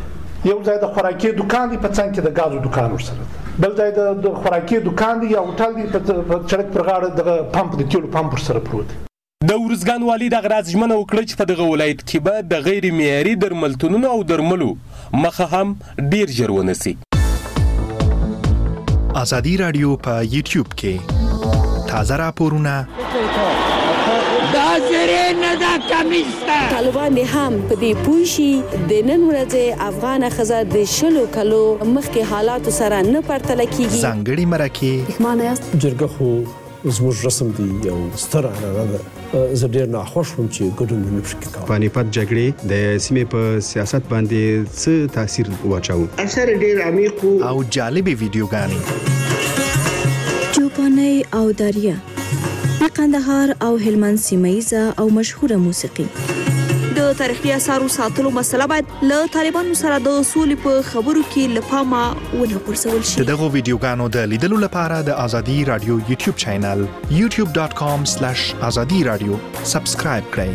یو ځای د خوراکي دکان دی په څنګ کې د ګازو دکان ورسره ده، بل ځای د خوراکي دکان دی یا هوټل دی په سړک پر غاړه دغه پمپ د تیلو پمپ ورسره پروت دی. د ورزګان والي دغه راز ژمنه وکړه چې په دغه ولایت کې به د غیر معیاري درملتونونو او درملو مخه هم ډیر ژر ونیسي. آزادی رادیو په یوټیوب کې تازه راپورونه طالبان هم په دې پوه شي د نن ورځې افغان ښځه د 20 کلو مخکې حالاتو سره نه پرتله کیږي. ځانګړي مرکې معنی است جرګه خو زموږ رسم دی یو ستر عنعنه ده. زه ډېر ناخوښ وم چې ګډون نه شم کولی. پانیپت جګړې د سیمې په سیاست باندې څه تاثیر واچاوه؟ اثر ډېر عمیق او جالبې ویډیوګانې چوپانۍ او دریا د قندهار او هلمند سیمه‌یزه او مشهوره موسیقي. د تاریخي آثارو ساتلو مسله باید له طالبانو سره د سولې په خبرو کې له پامه ونه غورځول شي. دغه ویډیوګانو د لیدلو لپاره د ازادي رادیو یوټیوب چینل youtube.com/azadi-radio سبسکرایب کړئ.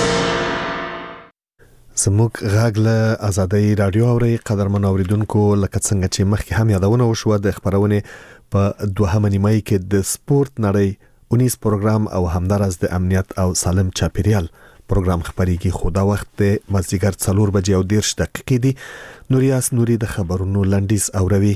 زموږ غږ له ازادي رادیو اوري قدرمن اوریدونکو، لکه څنګه چې مخکې هم یادونه وشوه د خبرونه په دوهمه نیمه کې د سپورت نړۍ 19 پروګرام او همدارس د امنیت او سالم چاپیریال پروګرام خبريږي. خو دا وخت د مازدیګر 4:30 دی. نوریاس نوري د خبرونو لنډیز اوروي.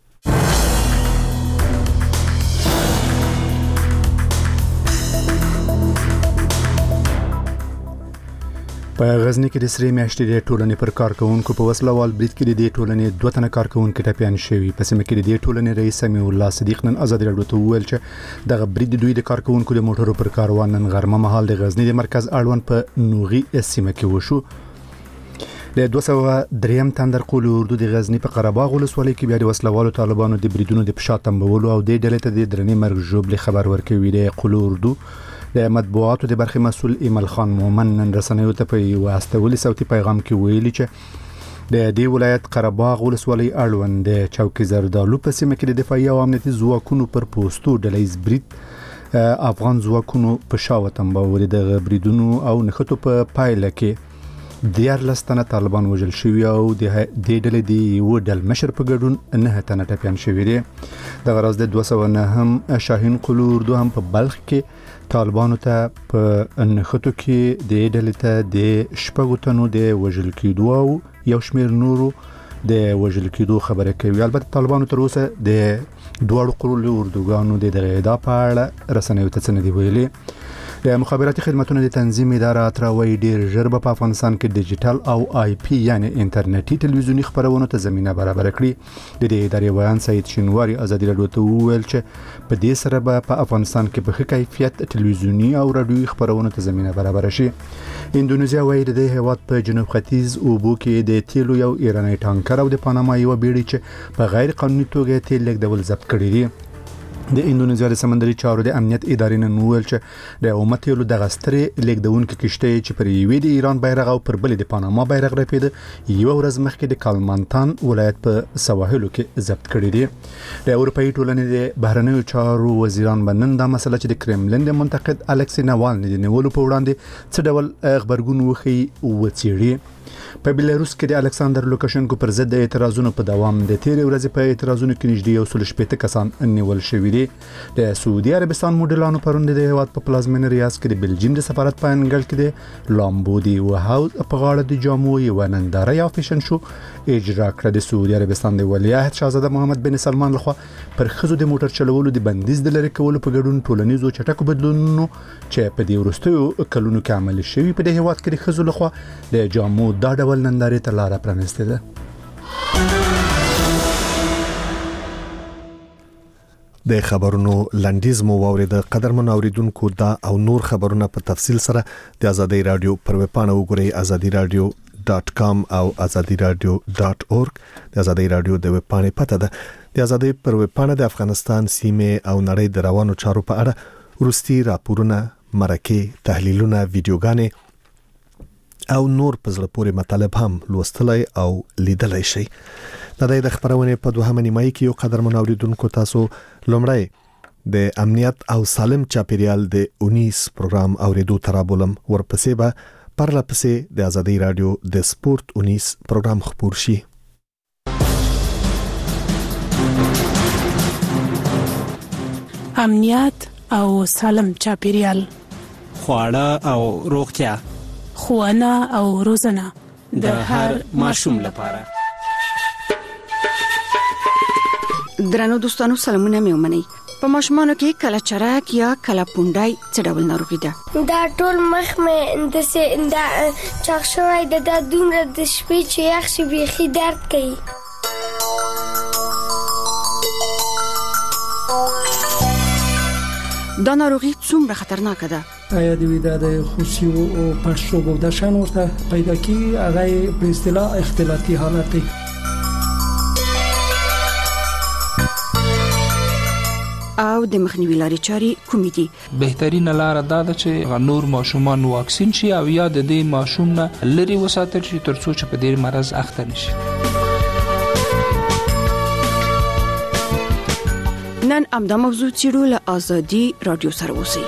په غزنی کې د سری میاشتې د ټولنې پر کارکونکو په وسلوال برید کې د ټولنې 2 تنه کارکونکو ټپيان شوي. په سیمه کې د ټولنې رئیس سمیع الله صدیق نن آزادي رادیو ته وویل چې دغه برید دوی د کارکونکو د موټرو پر کاروان نن غرمه مهال د غزنی د مرکز اړوند په نوغي سیمه کې وشو. د 203 تندر قول اردو د غزنی په قرهباغ ولسوالۍ کې بیا د وسلوالو طالبانو د بریدونو د فشار تنبولو او د ډلې ته د درنې مرګ جوړ خبر ورکوي. د قول اردو د مطبوعاتو د برخې مسول ایمل خان مومن نن رسنیو ته په یو استولي صوتي پیغام کې ویلي چې د دې ولایت قرهباغ ولسوالۍ اړوند د چوکي زردالو په سیمه کې د دفاعي او امنیتي ځواکونو پر پوسټو ډلېز برید افغان ځواکونو په شاوه تنبول د بریدونو او نخټو په پایله کې 14 تنه طالبان وژل شوي او د دې ډلې د یو ډل مشر په ګډون 9 تنه ټپيان شوي دي. د غرض د 209 هم شاهین قلو اردو هم په بلخ کې طالبانو ته په نخټو کې د ډلې ته د شپږو تنو د وژل کېدو او یو شمېر نورو د وژل کېدو خبره کوي. البته طالبانو تر اوسه د دوه قلو اردوګانو د دغه ادعا په اړه رسنیو ته څه نه دی ویلي. د مخابراتي خدماتو د تنظیم اداره اتراوي ډیر ژر په افغانستان کې ډیجیټل او آی پی یعنی انټرنیټي ټلویزیونی خبرونو ته زمينه برابر کړي. د دې ادارې ویان سید شینواری آزادي رادیو ته وویل چې په دې سره به په افغانستان کې په ښه کیفیت ټلویزیونی او رادیوي خبرونو ته زمينه برابر شي. اندونیزیا وايي د هیواد په جنوب ختیځ اوبو کې د تیلو یو ایرانی ټانکر او د پاناما یو بیړۍ چې په غیر قانوني توګه تیل لیږدول ضبط کړي دي. د اندونیزیا د سمندري چارو د امنیت ادارې نن وویل چې د اومتیلو د غسترې لیږدونکو کشته چې پر یوې د ایران بیرغ او پر بلې د پاناما بیرغ رپیده یو ورځ مخکې د کالمانتان ولایت په سواحلو کې ضبط کړي دي. د اروپאי ټولنې د بهرنیو چارو وزیران بنن دا مسله چې د کرملین د منتقد الکسی ناوالني د نیولو په وړاندې څه ډول خبرګون وخی وڅېړي. په بلاروس کې د الکساندر لوکاشنکو پر ضد د اعتراضونو په دوام د تیرې ورځې په اعتراضونو کې نږدې 180 کسان نیول شوي دي. د سعودي عربستان موډلانو پروند د هیواد په پلازمینه ریاض کې د بلجیم د سفارت په انګل کې د لامبودي وهاوس په غاړه د جامو یو ننداره یا فیشن شو اجرا کړ. د سعودي عربستان د ولیعهد شاهزاده محمد بن سلمان لخوا پر خزو د موټر چلولو د بندیز د لری کولو په ګډون ټولنیزو چټکو بدلونونو چې په دې وروستیو کلونو کې عملي شوي په د هیواد کې د خزو لخوا د جامو دا ډول ننداره ته لار پرانسته ده. د خبرونو لنډیز مو واورید. قدرمن اوریدونکو دا او نور خبرونه په تفصیل سره د ازادي رادیو پر ویب پاڼه وګورئ azadiradio.com او azadiradio.org. د ازادي رادیو د ویب پاڼې پته ده. د ازادي پر ویب پاڼه د افغانستان سیمه او نړۍ د روانو چارو په اړه ورستي راپورونه، مرکه، تحلیلونه، ویډیوګانې او نور په زړه پورې مطالب هم لوستلای او لیدلای شي. د دې خبرونه په دوهمه نیمه کې یو قدرمن اوریدونکو تاسو لومړی د امنیت او سالم چاپیریال د 19 پروګرام اوریدو ترابولم ورپسې به پرلپسې د ازادي رادیو د سپورت 19 پروګرام خبر شي. امنیت او سالم چاپیریال، خواړه او روغتیا، ښوونه او روزنه د هر ماشوم لپاره. درنو دوستانو سلامونه مې ومنئ. په ماشومانو کې کله چرک یا کله پونډای څه ډول ناروغي ده؟ دا ټول مخ مې د چاق شوی د دومره د شپې چې یخ شي بیخي درد کوي. دا ناروغي څومره خطرناکه ده؟ آیا د ویده د خوشي او پړسوب او د شان ورته پیدا کی هغه په اصطلاح اختلاطي حالت دی. او او د مخنیوي لارې چارې کومې دي؟ بهترینه لار دا ده چې نور ماشومان واکسین شي او یا د دې ماشوم نه لري وساتل شي ترڅو چې په دې مرض اخته نشي. نن امدا موضوع چیرو له ازادي رادیو سره اوسئ.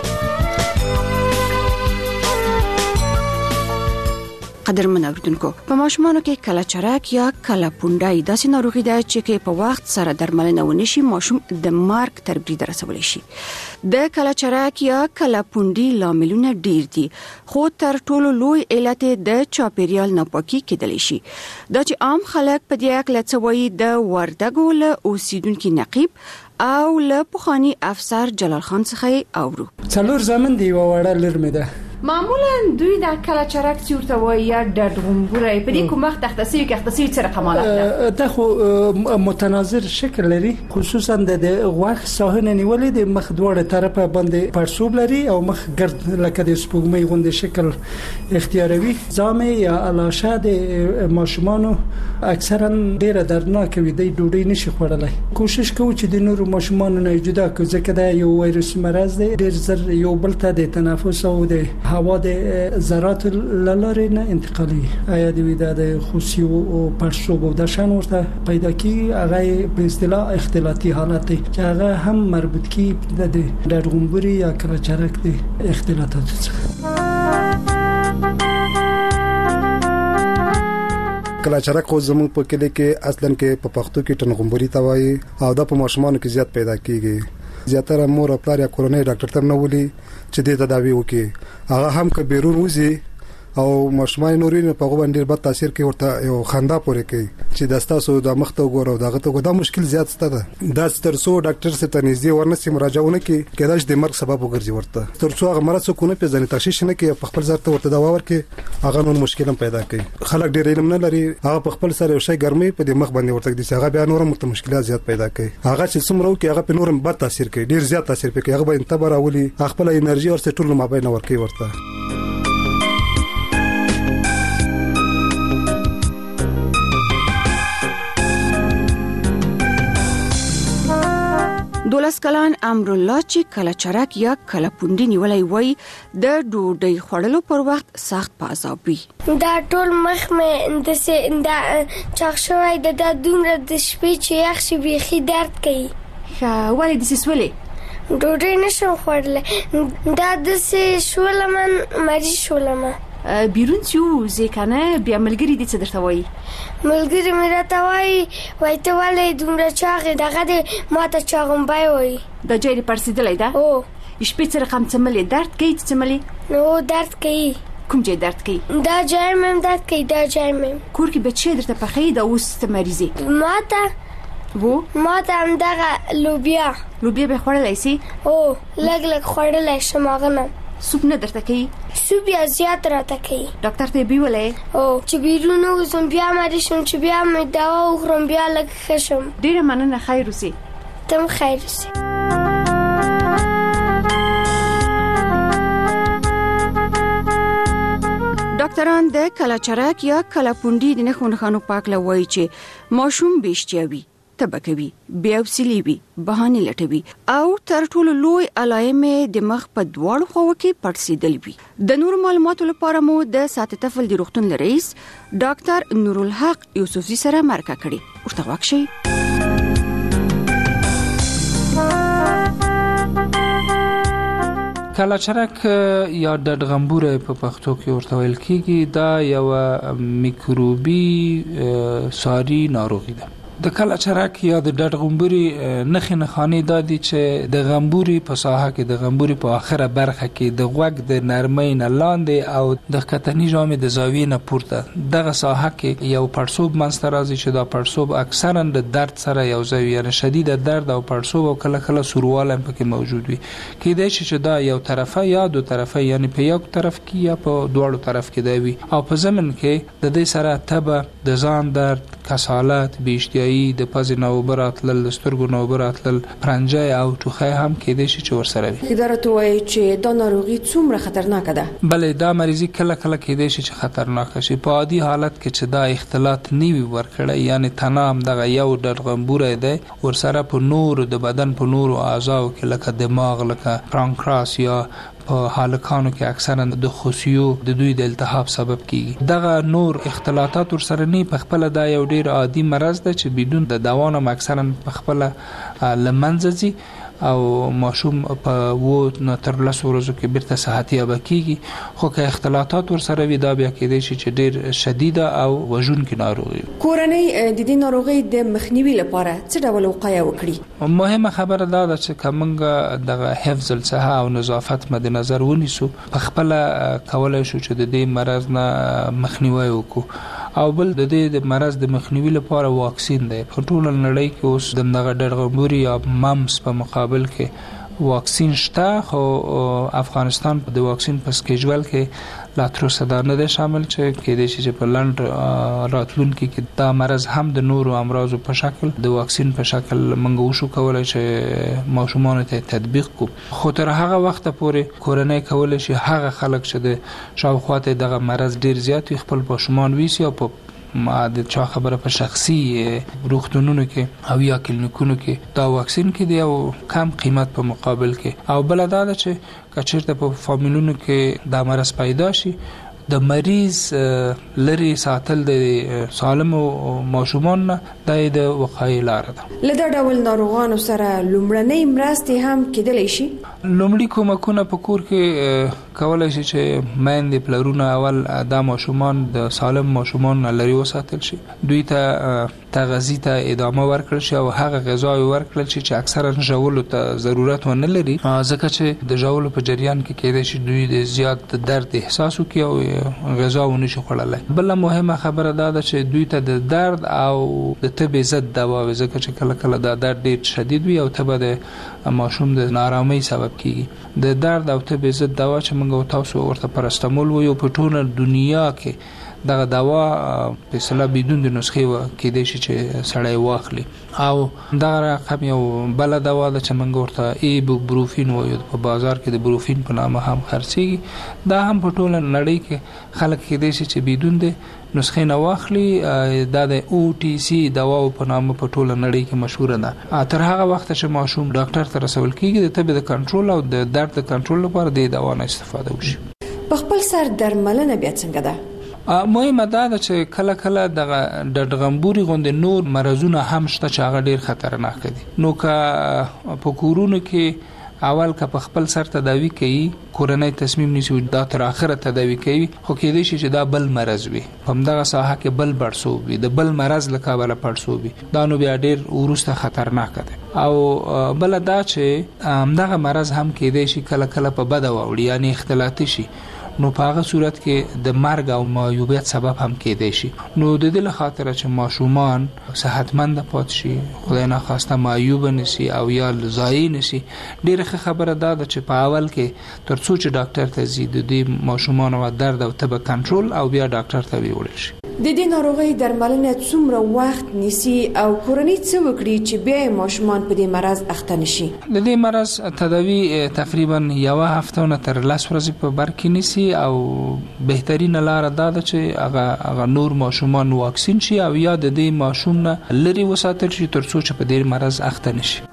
قدرمن اوریدونکو، په ماشومانو کې کله چرک یا کله پونډای داسې ناروغي ده چې په وخت سره درملنه ونشي ماشوم د مرګ تر برید رسولی شي. د کله چرک یا کله پونډي لاملونه ډیر دي، خو تر ټولو لوی علت د چاپیریال ناپاکي کېدلی شي. دا چې عام خلک په دې اړه څه وایي د وردګو له اوسیدونکو نقیب او له پخوانی افسر جلال خان څخه اورو. څلور زمن دی وړه لرمه ده. معمولا دوی د کله چرک چورته وای یا د غومبورای په دې کوم وخت تختصی سره کمالات ده. ته خو متناظر شکل لري، خصوصا د غوښ ساحنه نیولې د مخ دوړه طرفه باندې پرسوب لري او مخ ګرد لکه د سپوږمۍ غوندې شکل اختیاروي. زامه یا الاشه د ماشومانو اکثرا ډیره دردناک وي، د ډوډۍ نشي خوړلای. کوشش کوو چې د نورو ماشومانو نه جدا کړو ځکه دا یو وایرس مرض دی، ډیر زر یو بل ته د تنفس او د هوا د ذرات لاره نه انتقالي. آیا د ویدا د خوسی او پرسوب د شان ورته پیدا کی هغه په اصطلاح اختلاطي حالت دی چې هغه هم مربوط کی د ډرغومبوري یا کله چرک دی اختلاطات څخه. کله چرک خو زموږ په کلی کې اصلا کې په پښتو کې ټنغومبوري ته وایي او دا په ماشومانو کې زیات پیدا کیږي. زیاتره مور او پلار یا کورنۍ ډاکټر ته نه ولي چې د تداوی وکي. هغه هم که بیرون وځي او ماشومان نورین په غو باندې بد تاثیر کوي، ورته یو خندا پورې کوي چې داستاسو د مخته وګورو دغه ته دا مشکل زیات ستده. دا ترڅو ډاکټر سره تنظیم ورنسي مراجعونه کوي کېدای شي د مرګ سبب وګرځي، ورته ترڅو هغه مرض کو نه پیژني تشخیص نه کوي په خپل ځارته ورته دوا ورکي هغه نور مشکل هم پیدا کوي. خلک ډیر علم نه لري، هغه په خپل سره یو شی ګرمي په د مخ باندې ورته دي هغه بیا نور هم مشکلات زیات پیدا کوي. هغه چې څومره کوي هغه په نورم بد تاثیر کوي، ډیر زیات تاثیر کوي. هغه به انتبار اولي خپل انرژي ورته ټول مابین ورکي ورته. دولس کلن امرالله چې کله چرک یا کله پونډي نیولای وای د ډوډۍ خوړلو پر وخت سخت په عذاب وي. دا ټول مخ مې د چاق شوی د دومره د شپې چې یخ شي بیخي درد کوي. ولې داسې سولې؟ ډوډۍ نشم خوړلی، دا داسې شولم مریض شولم. بیرون یو ځکه بیا ملګری دې څه درته وایي؟ ملګری مې راته وایي ته ولې دومره چاغې دغه دې ما ته چاغمبی وایي. دا جای دې پړسېدلی ده؟ شپې څه رقم څملې درد کوي چې څملې؟ نو درد کوي. کوم ځای درد کوي؟ دا ځای مې هم درد کوي، دا ځای مې. کور کې به څه درته پخوي دا اوس ته مریضې؟ ما ته همدغه لوبیا. لوبیا به خوړلی سي؟ لږ لږ خوړلی شم هغه نه. سوپ نه درته کوي؟ سوپ بیا زیات راته کوي. ډاکټر ته یې بیولې؟ چې بیرون وځم بیا مریض شم چې بیا مې دوا وخورم بیا لږ ښه شم. ډېره مننه، خیر اوسې. ته هم خیر اوسې. ډاکټران د کله چرک یا کله پونډي د نښو پاک لوي چې ماشوم بېشتیاوي، تبکوي، بیا وسیلی وي، بهانه لټوي او تر ټولو لوی علائم د مخ په دواړو خواو کې پړسېدل وي. د نور معلوماتو لپاره مو د سات طفل د روغتون رئیس ډاکټر نورالحق یوسفزي سره مرکه کړې. ورته واکشي. کله چرک یا د غمبوره په پښتو کې ورته ویل کیږي. دا یو میکروبي ساري ناروغي ده. د کله چرک یا د ډډغمبوري نخانه دادي چې د غمبوري په ساحه کې د غمبوري په اخره برخه کې د غوږ د نرمۍ نه لاندې او د کتنی جامې د زاویې نه پورته دغه ساحه کې یو پړسوب منځته راځي چې دا پړسوب اکثرا د درد سره یو ځای یعنی شدید درد او پړسوب او کله کله سورواله پکې موجود وي. کېدای شي چې دا یو طرفه یا دو طرفه یعنی په یو طرف کې یا په دواړو طرف کې دی وي او په ضمن کې د دې سره تبه، د ځان درد، کسالت، بیشتیايي روغتیايي د پزې نه اوبه راتلل، د سترګو نه اوبه راتلل، پرنجی او ټوخی هم کېدای شي چې ورسره وي. اداره وایي چې دا ناروغي څومره خطرناکه ده؟ بلې دا مریضي کله کله کېدای شي چې خطرناکه شي. په عادي حالت کې چې دا اختلاط نیوي ورکړی، یعنی تنه همدغه یو ډډغمبوری دی، ورسره په نورو د بدن په نورو اعضاو کې لکه دماغ، لکه پانکراس یا په هالکانو کې اکثرا د خصیو د دوی د التهاب سبب کیږي. دغه نور اختلاطات ورسره نه په خپل دا یو ډیر عادي مرض ده چې بدون د دوا نه اکثرا په خپل لمنځه ځي او ماشوم په و نه تر 10 ورځو کې بیرته صحتي اب کیږي. خو که اختلاطات ورسره وي دا بیا کېدای شي چې ډیر شدیده او وژونکې ناروغي. کورنۍ د دې ناروغي د مخنیوي لپاره څه ډول وقایه وکړي؟ مهمه خبره دا ده چې کومه دغه حفظ الصحه او نظافت مد نظر ونیسو، په خپل کولای شو چې د دې مرض نه مخنیوي وکړو. او بل د دې د مرض د مخنیوي لپاره واکسین دی. په ټول نړۍ کې اوس دغه ډډغمبوري یا ممس په مقابل کې واکسین شته، خو افغانستان په د واکسین په سکیجول کې لا تر اوسه دا نه دی شامل چې کېدای شي چې په لنډ راتلونکي کې دا مرض هم د نورو امراضو په شکل د واکسین په شکل منګو شو کولای چې ماشومان ته تطبیق کو. خو تر هغه وخت پورې کورنۍ کولای شي هغه خلک چې د شاوخواته دغه مرض ډیر زیات خپل ماشومان ویسي او په ما د چا خبره په شخصي روغتونونو کې او یا کلینیکونو کې دا واکسین کې دی او کم قیمت په مقابل کې. او بل دا چې کچیرته په فامیلونو کې دا مرض پیدا شي د مریض لري ساتل د سالم ماشومان نه د وقایې لار ده. لدا ډول ناروغانو سره لومړنۍ مرستې هم کېدلی شي. لومړی کومکونه په کور کې کولای شي چې مېندې پلرونه اول د ماشومان د سالم ماشومان لري وساتل شي، دوی ته تغذیه ته ادامه ورکړل شي او هغه غذاوي ورکړل شي چې اکثرا ژولو ته ضرورت ونه لري، ځکه چې د ژولو په جریان کې کېدای شي دوی د زیات درد احساس وکړي او غذا ونه شي خوړلای. بل مهمه خبره دا ده چې دوی ته د درد او د تبې ضد دوا، ځکه چې کله کله دا درد ډیر شدید وي او تبه د ماشوم د نارامۍ سبب کیږي. د درد او تبې ضد دوا چې موږ تاسو ورته پرستمول وایو په ټوله دنیا کې دغه دوا په اصطلاح بدون د نسخې کېدای شي چې سړی واخلي. او دا رقم یو بل دوا ده چې موږ ورته ایبوپروفین وایو، په بازار کې د بروفین په نامه هم خرڅيږي. دا هم په ټوله نړۍ کې خلک کېدای شي چې بدون د نسخې نه واخلي. دا د او ټي سي دوا په نامه په ټوله نړۍ کې مشهور ده. تر هغه وخت چې ماشوم ډاکټر ته رسول کیږي د تبې د کنټرول او د درد د کنټرول لپاره د دوا نه استفاده وشي. په خپل سر درملنه بیا څنګه ده؟ مهمه ده چې کله کله د ډډغمبوري غوندې نور مرزونه هم شته چې هغه ډیر خطرناک دي. نو که په کورونو کې اول که په خپل سر تداوی کوي، کورنۍ تصمیم نیسي دا تر اخره تداوی کوي، خو کېدای شي چې دا بل مرز وي، په همدغه ساحه کې بل پړسوب وي، د بل مرز له کابله پړسوب وي، دا نو بیا ډیر وروسته خطرناک دی. او بل دا چې همدغه مرز هم کېدای شي کله کله په بده واوړي، یعنی اختلاطي شي، نو په هغه صورت کې د مرګ او معیوبیت سبب هم کېدای شي. نو د دې لخاطر چې ماشومان صحتمند پات شي، خدای نه خواسته معیوب نشي او یا ضایع نشي، ډیره خبره ده چې په اول کې تر څو چې ډاکټر ته ځي د دې ماشومان او درد او تبه کنټرول او بیا ډاکټر ته ویول شي. د دې ناروغي درملنه څومره وخت نیسي او کورنۍ څه وکړي چې بیا ماشومان په دې مرض اخته نشي؟ د دې مرض تداوی تقریبا یو هفته نه تر 10 ورځې په بر کې نیسي او بهترینه لار دا ده چې هغه نور ماشومان واکسین شي او یا د دې ماشوم نه لري وساتل شي تر څو چې په دې مرض اخته نشي.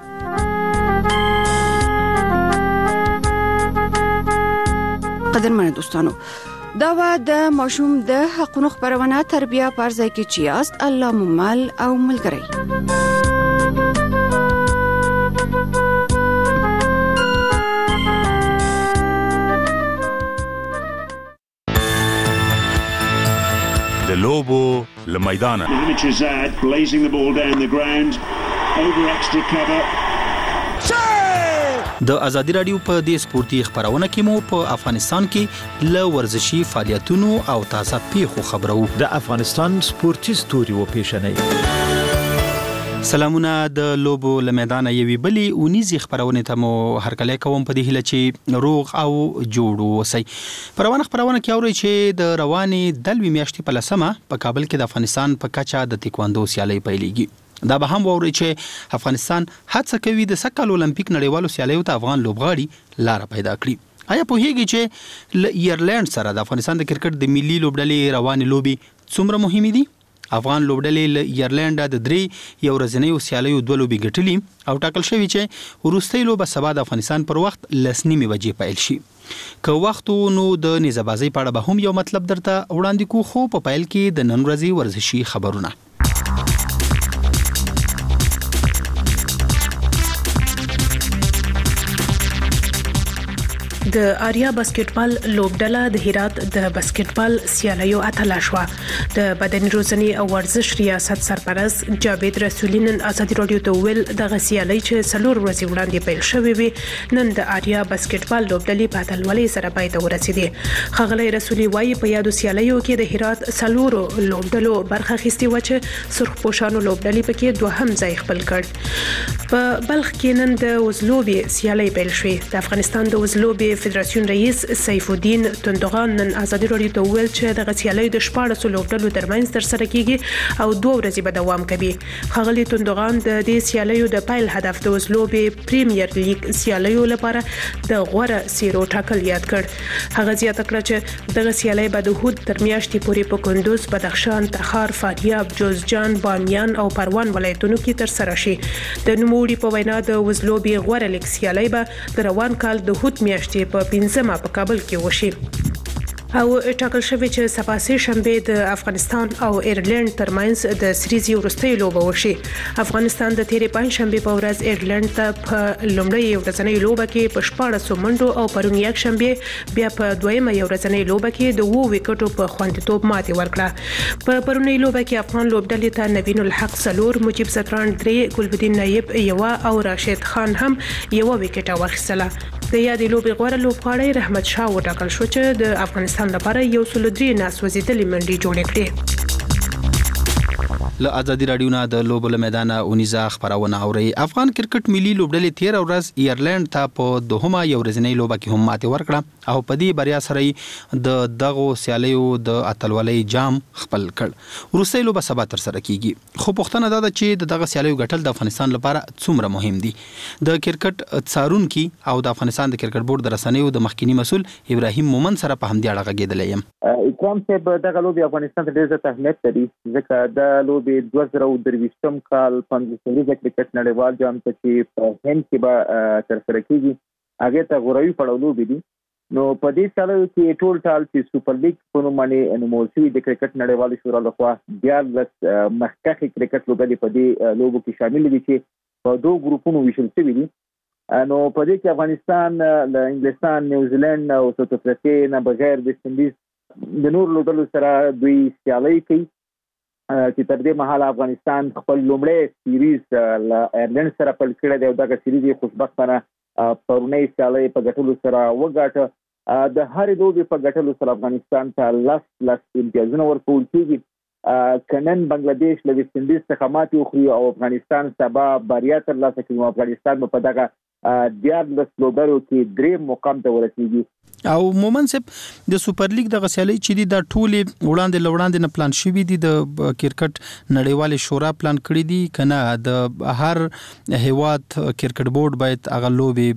قدرمن دوستانو، دا و د ماشوم د حقونو خبرونه تربیه پر ځای کې چې است الله ممل او ملګری. د لوبو لمیدانه blazing the ball down the ground over extra cover. د ازادي رادیو په دې سپورتي خبرونه کې مو په افغانستان کې ل ورزشي فعالیتونو او تازه پیښو خبرو. د افغانستان سپورتي ستوري و پیښنې. سلامونه د لوبو لمیدانه یوي بلی اونیزي خبرونه ته مو هرکلی کوم په دې هله چې روغ او جوړ وسی. پروانه خبرونه کې اوري چې د رواني دلوي میاشتې په لسمه په کابل کې د افغانستان په کچا د تکواندو سیالي پیلېږي. دا به هم ووري چې افغانستان هڅه کوي د سکهال اولمپیک نړیوالو سیالیو ته افغان لوبغاړي لار پیدا کړي. آیا پوهیږي چې ل ایرلند سره د افغانستان د کرکټ د ملي لوبډلې روانې لوبي څومره مهمه دي؟ افغان لوبډلې له ایرلند د 3 یو ورځنیو سیالیو 2 لوبي ګټلې او ټاکل شوی چې وروستۍ لوبه سبا د افغانستان پر وخت 9:30 بجې پیل شي. که وخت نو د نيزه‌بازۍ په اړه به هم یو مطلب درته وړاندې کو، خو په پیل کې د نن ورځې ورزشي خبرونه. د آریا باسکټبال لوبډله د هرات د باسکټبال سیالیو اتله شوه. د بدني روزنې او ورزش ریاست سرپرست جاوید رسولي نن ازادي رادیو ته ویل دغه سیالي چې 4 ورځې وړاندې پیل شوې وي نن د آریا باسکټبال لوبډلې په اتلولۍ سره پای ته ورسېدې. ښاغلی رسولي وایي په یادو سیالیو کې د هرات 4 لوبډلو برخه اخیستې وه چې سرخپوشانو لوبډلې پکې 2هم ځای خپل کړ. په بلخ کې نن د وزلوبې سیالي پیل شوې. د افغانستان د وزلوبې فدراسیون رئیس سیف الدین توندغان نن ازادي رادیو ته ویل چې د غسیالۍ د 14 لوبډلو ترمنځ ترسره کیږي او 2 ورځې به دوام کوي. ښاغلی توندغان د دې سیالیو د پایل هدف د وزلوبې پریمیر لیګ سیالیو لپاره د غوړه سیرو ټاکل یاد کړ. هغه زیاته کړه چې د غسیالۍ به د هود تر میاشتې پورې په کندوز، بدخشان، تخار، فاریاب، جوزجان، بامیان او پروان ولایتونو کې ترسره شي. د نوموړي په وینا د وزلوبې غوړه لیګ سیالۍ به د روان کال د هود میاشتې په 15 په کابل کې وشي او ټاکل شوی چې سبا سه شنبه د افغانستان او ایرلند ترمنځ د سریزي وروستۍ لوبه وشي. افغانستان د تیرې پنځ شنبه په ورځ ایرلند ته په لومړۍ ورځنۍ لوبه کې په 14 منډو او پرون یک شنبه بیا په دویمه ورځنۍ لوبه کې د 2 وکټو په خوندیتوب ماتې ورکړه. په پرونۍ لوبه کې افغان لوبډلې ته نوین الحق 4، مجيب ستران 3، ګلبدین نایب 1 او راشد خان هم 1 وکټه واخیستله. د یادې لوبې غوړه لوبغاړی رحمت شاه وټاکل شو چې د افغانستان لپاره 103 ناسوځېدلې منډې جوړې کړې. له ازادي رادیو نه د لوبو له میدانه اونیزه خبرونه اوري. افغان کرکټ ملي لوبډلې 13 ورځ ایرلند ته په دوهمه ورځنۍ لوبه کې هم ماتې ورکړه او په دې بریا سره د دغه سیالیو د اتلولۍ جام خپل کړ. وروستۍ لوبه سبا تر سره کیږي، خو پوښتنه دا ده چې دغه سیالیو ګټل د افغانستان لپاره څومره مهم دي. د کرکټ څارونکي او د افغانستان د کرکټ بورډ د رسنیو د مخکینی مسول ابراهیم مومن سره په همدې اړه غږېدلی یم. اکرام صاحب دغه لوبي افغانستان ته ډېر زیات اهمیت لري ځکه د لوبي 2023 کال 15 کرکټ نړیوال جام ته چې په هند کې به ترسره کیږي هغه ته غوړوي پړاو لوبي دي. نو په دې سالو کې ټول ټال چې سوپر لیګ په نوم باندې نومول شوی د کرکټ نړیوال شورا لخوا بیا د مخکخي کرکټ لوبډلې په دې لوبو کې شامل دي چې په 2 ګروپونو ویشل شوی دي. نو په دې کې افغانستان له انګلستان، نیوزیلند او ساوث افریقا نه بغیر د سندیز د نور لوبډلو سره دوی سیالي کوي چې تر دې مهاله افغانستان خپل لومړی سیریز له ایرلند سره پیل کړی دی او دغه سیریز یې خوشبختانه پرونی سیالي په ګټلو سره وګاټه. د هرې لوبې په ګټلو سره افغانستان ته 10 امتیازونه ورکول کېږي. کنن بنگلاديش له ویسټ انډیز څخه ماتې وخوري او افغانستان سبا بریا ترلاسه کوي. افغانستان په دغه 14 لوبډلو کې 3 مقام ته ورسیږي. او مومن صاحب د سوپر لیګ د غسیالۍ چې دي د ټولې وړاندې نه پلان شوی دي د کرکټ نړیوال شورا پلان کړی دي کنه د هر هیواد کرکټ بورډ باید هغه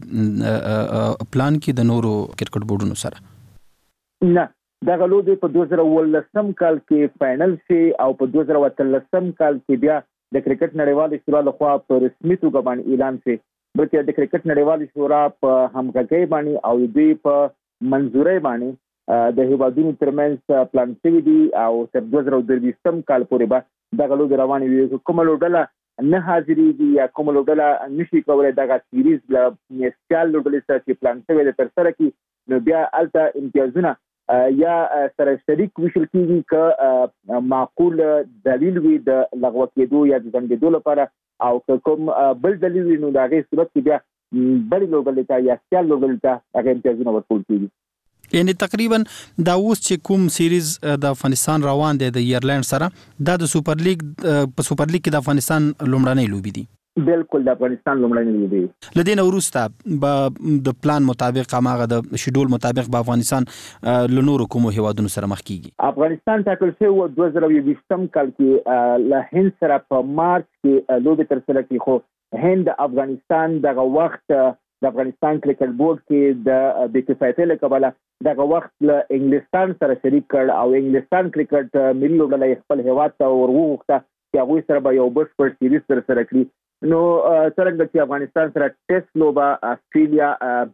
لوبي پلان کې د نورو کرکټ بورډونو سره نه دغه لوبي په 2019 کال کې فائنل شي او په 2013 کال کې بیا د کرکټ نړیوال شورا لخوا په رسمي توګه باندې اعلان شي. بلکې د کرکټ نړیوال شورا په همغږۍ باندې او دوی په منځوري باندې د هیوادونو ترمنځ پلان شوی دی او تر 2023 کال پورې به دغه لوبې روانې وي. کوم لوبډله نه حاضرېږي یا کوم لوبډله نشي کولای دغه سیریز له سپیشل لوبډلې سره چې پلان شوی دی تر سره کی نو بیا الته امتیازونه یا سره شریک وشل کیږي که معقول دلیل وي د لغوه کېدو یا د ځنډېدو لپاره او کوم بل دلیل وي نو د هغې صورت کې بیا بل لوبډلې ته یا سپیشل لوبډلې ته هغه امتیازونه ورکول کیږي. یعنی تقریبا دا اوس چې کوم سیریز د افغانستان روان دی د ایرلند سره دا د سوپر لیګ په سوپر لیګ کې د افغانستان لومړنۍ لوبي دي. بالکل د افغانستان لومړنۍ لوبې لدین وروسته د پلان مطابق هغه د شیډول مطابق په افغانستان له نورو کومو هیوادونو سره مخ کیږي. افغانستان ټاکل شوی و 2020 کال کې له هند سره په مارچ کې لوبې تر سره کړي، خو هند افغانستان دغه وخت د افغانستان کرکټ بورډ کې د بېکفایتۍ له کبله دغه وخت له انګلستان سره شریک کړ او انګلستان کرکټ ملي لوبډله خپل هیواد ته ورغوښته چې هغوی سره به یو بشپړ سیریز تر سره کړي. نو څرنګه چې افغانستان سره ټیسټ لوبه استرالیا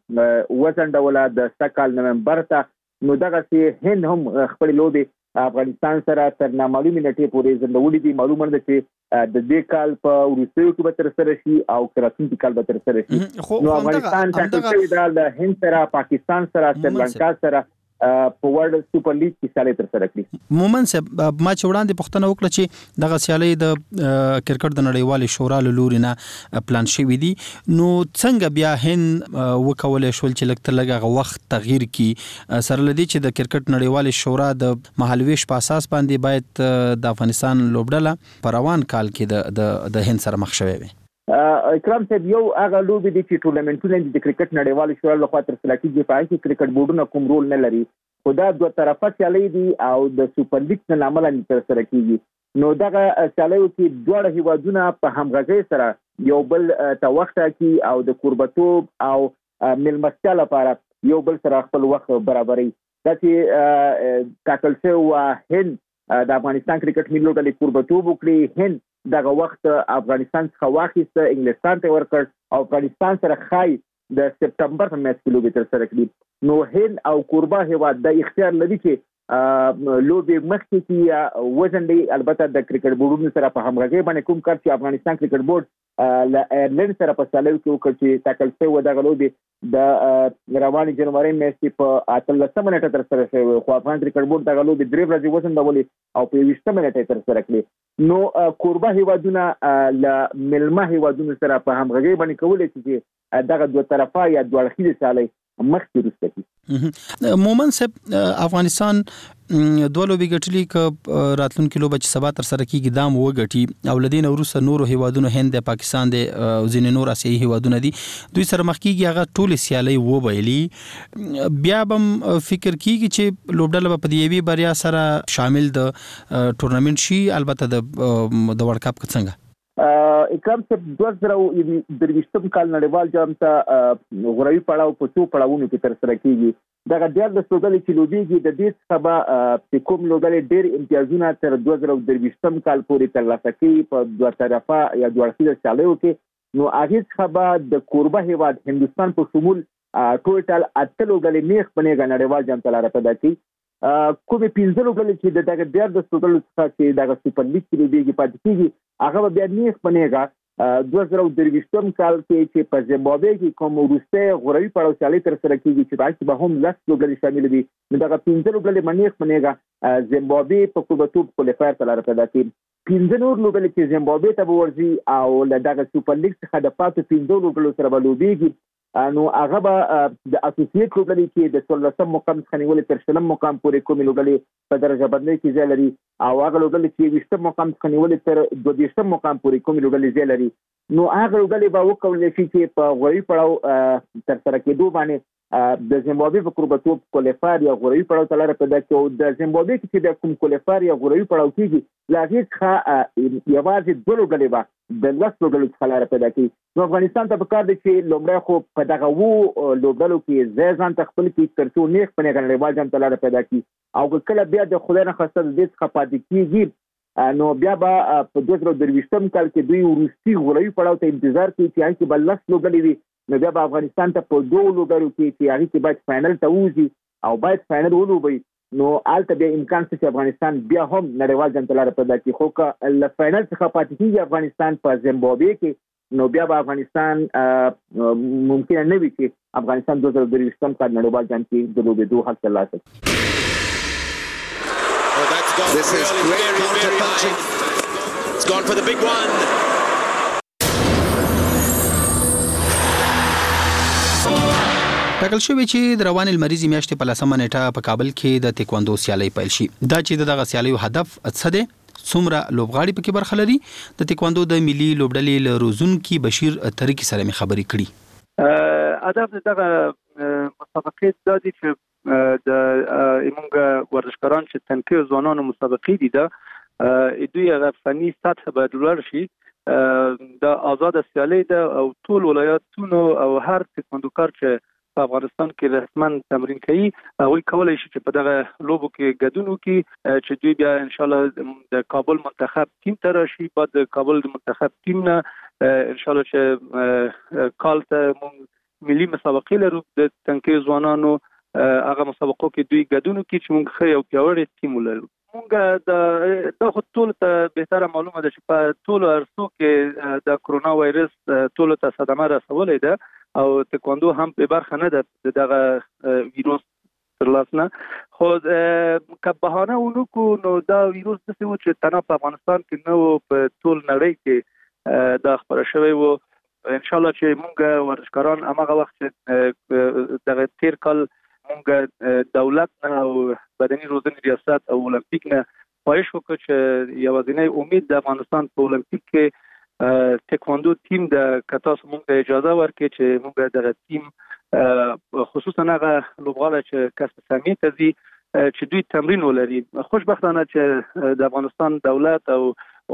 وځنډوله د سږ نومبر ته، نو دغسې هند هم خپل لوبې افغانستان سره تر نامعلومې نټې پورې ځنډولې دي. معلومه ده چې د دې کال په وروستیو کې به تر سره شي او راتلونکي کال به تر سره شي. نو افغانستان ټاکل شوی دا د هند سره، پاکستان سره، سریلانکا سره په ورلد سوپر لیګ کې سیالي تر سره کړي. مومن صاحب ما چې وړاندې پوښتنه وکړه چې دغه سیالي د کرکټ د نړیوالې شورا له لوري نه پلان شوی دي، نو څنګه بیا هند وکولای شول چې لږ تر لږه وخت تغییر کړي سره لدی چې د کرکټ نړیوالې شورا د مهالویش په اساس باندې باید د افغانستان لوبډله په روان کال کې د هند سره مخ شوی وي؟ اکرام صاحب یو هغه لوبې دي چې ټورنمنټونه د کرکټ نړیوالې شورا لخوا تر سره کیږي، په هغه کې کرکټ بورډونه کوم رول نه لري، خو دا دوه طرفه سیالۍ دي او د سوپر لیګ نه عملاً تر سره کیږي. نو دغه سیالیو کې دواړه هیوادونه په همغږۍ سره یو بل ته وخت ټاکي او د کوربتوب او مېلمستیا لپاره یو بل سره خپل وخت برابروي. دا چې ټاکل شوی و هند د افغانستان کرکټ ملي لوبډلې کوربتوب وکړي، هند دغه وخت افغانستان څخه واخیسته، انګلستان ته ورکړ او افغانستان سره خای د سپټمبر په میاشت کې لوبې تر سره کړي. نو هند او کوربه هیواد د اختیار لري چې لوبې مخکې کې وځنډي. البته د کرکټ بورډونو سره په همغږۍ باندې کوم کار چې افغانستان کرکټ بورډ له ایرلند سره په سیالیو کې وکړ چې ټاکل شوی و دغه لوبې د روانې جنوري میاشتې په 18 نیټه تر سره شوی، خو افغان کرکټ بورډ دغه لوبې 3 ورځې وځنډولې او په 20 نیټه تر سره کړې. نو کوربه هیوادونه له ملمه هیوادونو سره په همغږۍ باندې کولی چې دغه دوه طرفه یا دوه اړخیزه سیالۍ مخکې وروسته کړي. مومن صاحب افغانستان دوه لوبې ګټلې که راتلونکي لوبه چې سبا تر سره کیږي دام وګټي او لدین وروسته نورو هیوادونو هند، پاکستان د ځینې نور آسیایي هیوادونه دي دوی سره مخ کیږي، هغه ټول سیالۍ وبایلي، بیا بم فکر کیږي چې لوبډله په دې بریا سره شامل د ټورنمنت شي، البته د ورلد کپ څنګه اکرام صاحب 2023 کال نړیوال جام ته غوړوي پړاو په څو پړاوونو کې تر سره کیږي. دغه ډېر د لوبډلې چې لوبېږي د دې څخه چې کوم لوبډلې ډېر امتیازونه تر 2023 کال پورې ترلاسه کوي په دوه طرفه یا دوه اړخیزه سیالیو کې، نو هغې څخه به د کوربه هیواد هندوستان په شمول ټوټل 8 لوبډلې نیغ په نیغه نړیوال جام ته لاره پیدا کوي. کومې 15 لوبډلې چې دغه ډېر د لوبډلو څخه چې دغه سوپر لیګ کې لوبېږي پاتې کیږي، هغه به بیا نیغ په نیغه 2023 کال کې چې په زیمبابوې کې کوم وروستی غوروي پړاو سیالۍ تر سره کیږي چې په هغې کې به هم 10 لوبډلې شامل دي، نو دغه 15 لوبډلې به نیغ په نیغه زیمبابوې په کوربتوب کوالیفایر ته لاره پیدا کوي. 15 نور لوبډلې چې زیمبابوې ته به ورځي او له دغه سوپر لیګ څخه د پاتې 15 لوبډلو سره به لوبېږي، نو هغه به د اسوسییټ لوبډلې چې د 16 مقام څخه نیولې تر 20 مقام پورې کومې لوبډلې په درجه بندۍ کې ځای لري او هغه لوبډلې چې 20 مقام څخه نیولې تر 22 مقام پورې کومې لوبډلې ځای لري، نو هغه لوبډلې به وکولی شي چې په غوړوي پړاو تر سره کېدو باندې د زیمبابوې په کوربتوب کوالیفایر یا غوړوي پړاو ته لاره پیدا کړي. او د زیمبابوې کې چې د کوم کوالیفایر یا غوړوي پړاو کېږي، له هغې څخه یوازې 2 لوبډلې به د 10 لوبډلو څخه لاره پیدا کړي. نو افغانستان ته پکار دی چې لومړی خو په دغه 2 لوبډلو کې ځای ځان ته خپل کړي تر څو نیغ په نیغه نړیوال جام ته لاره پیدا کړي، او کله بیا د خدای نخواسته د دې څخه پاتې کېږي، نو بیا به په 2023 کال کې دوی وروستي غوروي پړاو ته انتظار کوي چې هغې کې به 10 لوبډلې وي، نو بیا به افغانستان ته په 2 لوبډلو کې چې هغې کې باید فاینل ته ووځي او باید فاینل ولوبوي، نو هلته بیا امکان شته چې افغانستان بیا هم نړیوال جام ته لاره پیدا کړي. خو که له فاینل څخه پاتې کېږي افغانستان په زیمبابوې کې، نو بیا به افغانستان ممکنه نه وي چې افغانستان 2023 کال نړیوال جام کې د لوبېدو حق ترلاسه کړي. This is great counter-punching. It's gone for the big one. ټاکل شوی چې د روانې لمریزې میاشتې په 10 نیټه په کابل کې د تکواندو سیالۍ پیل شي. دا چې دغه سیالیو هدف څه دی څومره لوبغاړي پکې برخه لري د تکواندو د ملي لوبډلې له روزونکي بشیر طریقې سره مې خبرې کړي. هدف دغه مسابقې د دې چې د موږ ورزشکاران چې تنکي ځوانانو مسابقې دي د دوی هغه فني سطح به لوړ شي. د آزاد سیالي د او ټول ولایتونو او هر تکواندوکار چې په افغانستان کې رسمن تمرین کوي هغه کولای شي چې په دغه لوبو کې ګډون وکړي چې دوی بیا ان شاء الله د کابل منتخب ټیم ته راشي. بعد د کابل منتخب ټیم نه ان شاء الله چې کال ته موږ ملي مسابقې لرو د تنکي ځوانانو هغه مسابقو کې دوی ګډون وکړي چې موږ خو یو پیاوړی ټیم ولرو. موږ د ټول ته بهتره معلومه ده چې په ټول ارسو کې د کرونا وایرس ټول ته صدمه رسولې ده او تکواندو هم په برخه نه ده دغه ویروس تر لاسنه. خو که بهانه ونکو نو دا ویروس د څه و چې تنه په افغانستان کې نو په ټول نړۍ کې دا خبره شوی و. ان شاء الله چې موږ ورزشکاران هغه وخت دغه تیر کال موږ دولت نه او بدني روزنې ریاست او اولمپیک نه خواهش وکړ چې یوازینی امید د افغانستان په اولمپیک کې تکواندو ټیم د کتاس موږ اجازه ورکړي چې موږ دغه ټیم خصوصا هغه لوبغاړي چې کسب سامي ته دي چې دوی تمرین ولري. خوشبختانه چې د افغانستان دولت او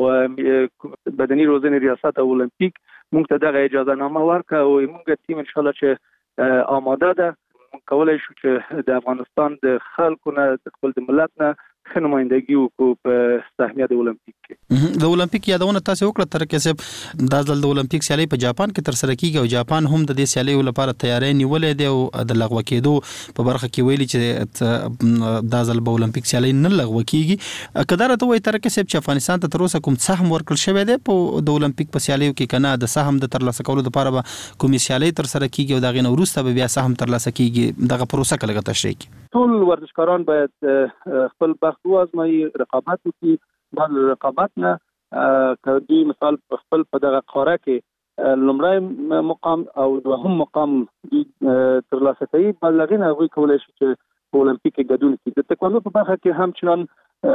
بدني روزنې ریاست او اولمپیک موږ ته دغه اجازه نامه ورکړه او موږ ټیم ان شاء الله چې آماده ده کولای شو چې د افغانستان د خلکو نه د خپل د ملت نه ښه نمائندګي وکړو په سهمیه د اولمپیک کې. د اولمپیک یادونه تاسو وکړه ترکه صاحب دا ځل د اولمپیک سیالي په جاپان کې تر سره کیږي او جاپان هم د دې سیالي لپاره تیاری نیولې دی او د لغوه کېدو په برخه کې ویلي چې دا ځل به اولمپیک سیالي نه لغوه کیږي. کدار ته وایي ترکه صاحب چې افغانستان ته تر اوسه کوم سهم ورکړل شوی دی په د اولمپیک په سیالیو کې کنه د سهم د ترلاسه کولو لپاره به کوم سیالي تر سره کیږي او دا غي نو وروسته به بیا سهم ترلاسه کیږي دغه پروسه کله تشریح کی. ټول ورزشکاران باید خپل بخت وازمایي رقابت وکړي. بعد رقابت نه کدی مثال خپل په دغه قاره کې لومړی مقام او دوهم مقام ترلاسه کوي. بعد لغینه هغه کولای شي چې په اولمپیک کې ګډون کړي. د تکواندو په برخه کې هم چنان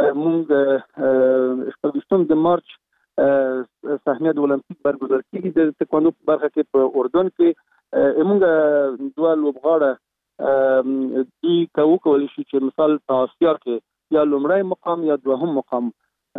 موږ 28 د مارچ سهمیه د اولمپیک برگزار کیږي. د تکواندو په برخه کې په اردن کې موږ دوه لوبغاړي دوی کولای شي چې مثال په آسیا کې یا لومړی مقام یا دوهم مقام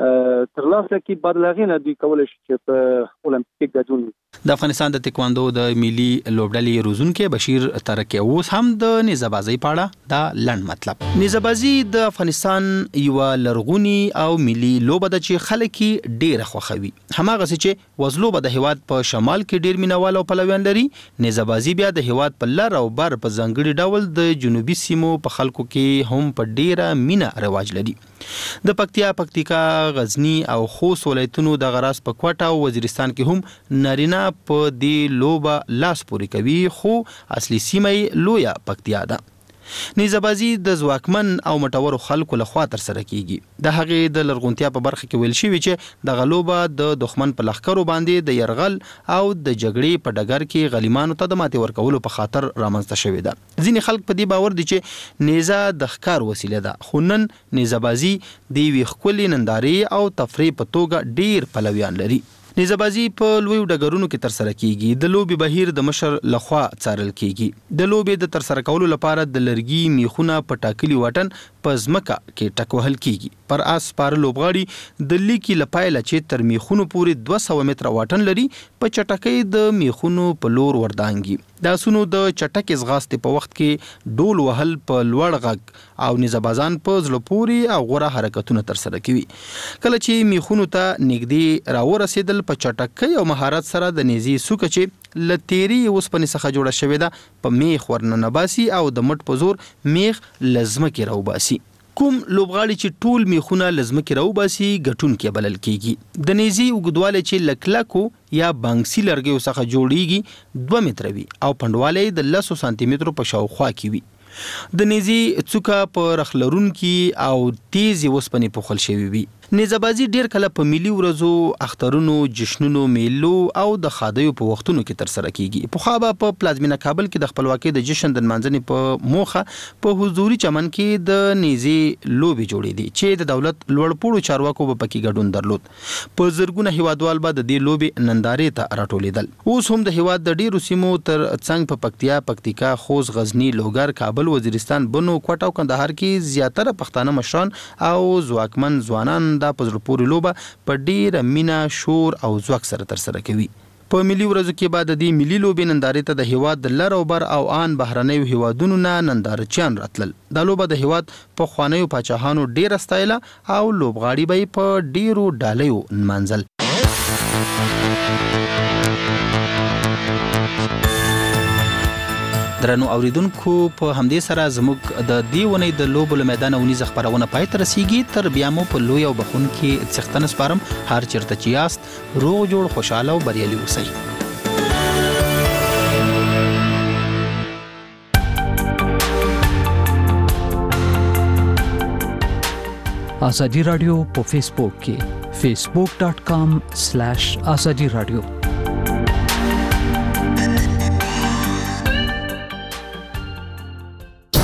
ترلاسه کی. بعد لغینه دوی کولای شي چې په اولمپیک ګډون. د افغانستان د تکواندو د ملي لوبډلې روزونکي بشیر ترکه اوس هم د نيزه‌بازۍ پاړه دا لند مطلب. نيزه‌بازي د افغانستان یو لرغونی او ملي لوبه ده چې خلک ډېر خوښوي. هماغه چې وزلوبه د هیواد په شمال کې ډېر مینوال او پلویان لري. نيزه‌بازي بیا د هیواد په لر او بر په ځنګړي ډول د جنوبي سیمو په خلکو کې هم په ډېره مینا رواج لري. د پکتیکا غزنی او خوست ولایتونو د غراس په کوټه او وزیرستان کې هم نارینه په دې لوبه لاس پوري کوي خو اصلي سیمه لویا پکتیا ده. نيزه‌بازي د ځواکمن او مټورو خلکو لخوا تر سره کیږي. د هغې د لرغونتیا په برخه کې ویل شوی چې د غلوبه د دښمن په لخرو باندې د يرغل او د جګړې په ډګر کې غلیمانو ته د ماتې ورکولو په خاطر رامنځته شوی ده. ځینې خلک په دې باور دي چې نيزه د ښکار وسیله ده خو نن نيزه‌بازي د وی خپل ننداري او تفریح په توګه ډیر پلویان لري. نيزه‌بازي په لوی ډګرونو کې تر سره کیږي. د لوبي بهیر د مشر لخوا څارل کیږي. د لوبي د تر سره کولو لپاره د لرګي میخونه په ټاکلي وټن په ځمکه کې ټکوهل کیږي. پر اس پار لوبغاړي د لیکي لپایله چې تر میخونو پورې 200 متره واټن لري په چټکۍ د میخونو په لور وردانګي. د اسونو د چټک ازغاستې په وخت کې ډول وهل په لوړ غږ او نيزه‌بازان په زړه پوري او غوړه حرکتونه تر سره کوي. کله چې میخونو ته نږدې راورسېدل په چټکۍ او مهارت سره د نيزي سوکه چې لتيري اوسپنې څخه جوړه شوې ده په میخ ورننه باسي او د مټ په زور میخ لزمه کې راوباسي. کوم لوبغاړي چې ټول میخونه لزمه کې راوباسي ګټون کې بلل کیږي. د نيزي وګدواله چې لکلکو یا بانګسي لرګي څخه جوړیږي 2 متره وي او پندواله د 10 سانتي متر په شاوخوا کې وي. د نيزي څوکه په رخلرون کې او تیز وسپنې پوښل شوی وي. نيزبازي ډیر کله په ملي ورځو اخترونو جشنونو میلو او د خادیو په وختونو کې تر سره کیږي. په خابه په پلازمینه کابل کې د خپلواکۍ د جشن د منځنۍ په موخه په حضوري چمن کې د نيزي لوبي جوړې دي چې د دولت لوړپوړو چارواکو په پکې ګډون درلود. په زرګونه هیوادوال به د دې لوبي نندارې ته راټولېدل. اوس هم د هیواد د ډیرو سیمو تر څنګ په پکتیکا، خوست، غزنی، لوګر، کابل، وزیرستان، بنو، کوټه او کندهار کې زیاتره پښتانه مشران او ځواکمن ځوانان د پزړپوري لوبه په ډیره مینا، شور او ځواک سره تر سره کوي. په ملي ورځو کې بعد د ملي لوبې نندارې ته د هیواد د لر او بر او آن بهرنیو هیوادونو نه نندارچیان راتلل. دا لوبه د هیواد په خوانیو پاچاهانو ډیره ستایله او لوبغاړي به په ډیرو ډالیو نمانځل. درنو اوریدونکو په همدې سره زموږ د دیونې د لوبو له میدان ونیز خبرونه پای ته رسیږي. تر بیا مو په لوی او بخون کې څښتنه سپارم. هر چیرته چې یاست روغ جوړ، خوشاله او بریالي اوسئ. آزادی رادیو په فیسبوک کې facebook.com/azadi radio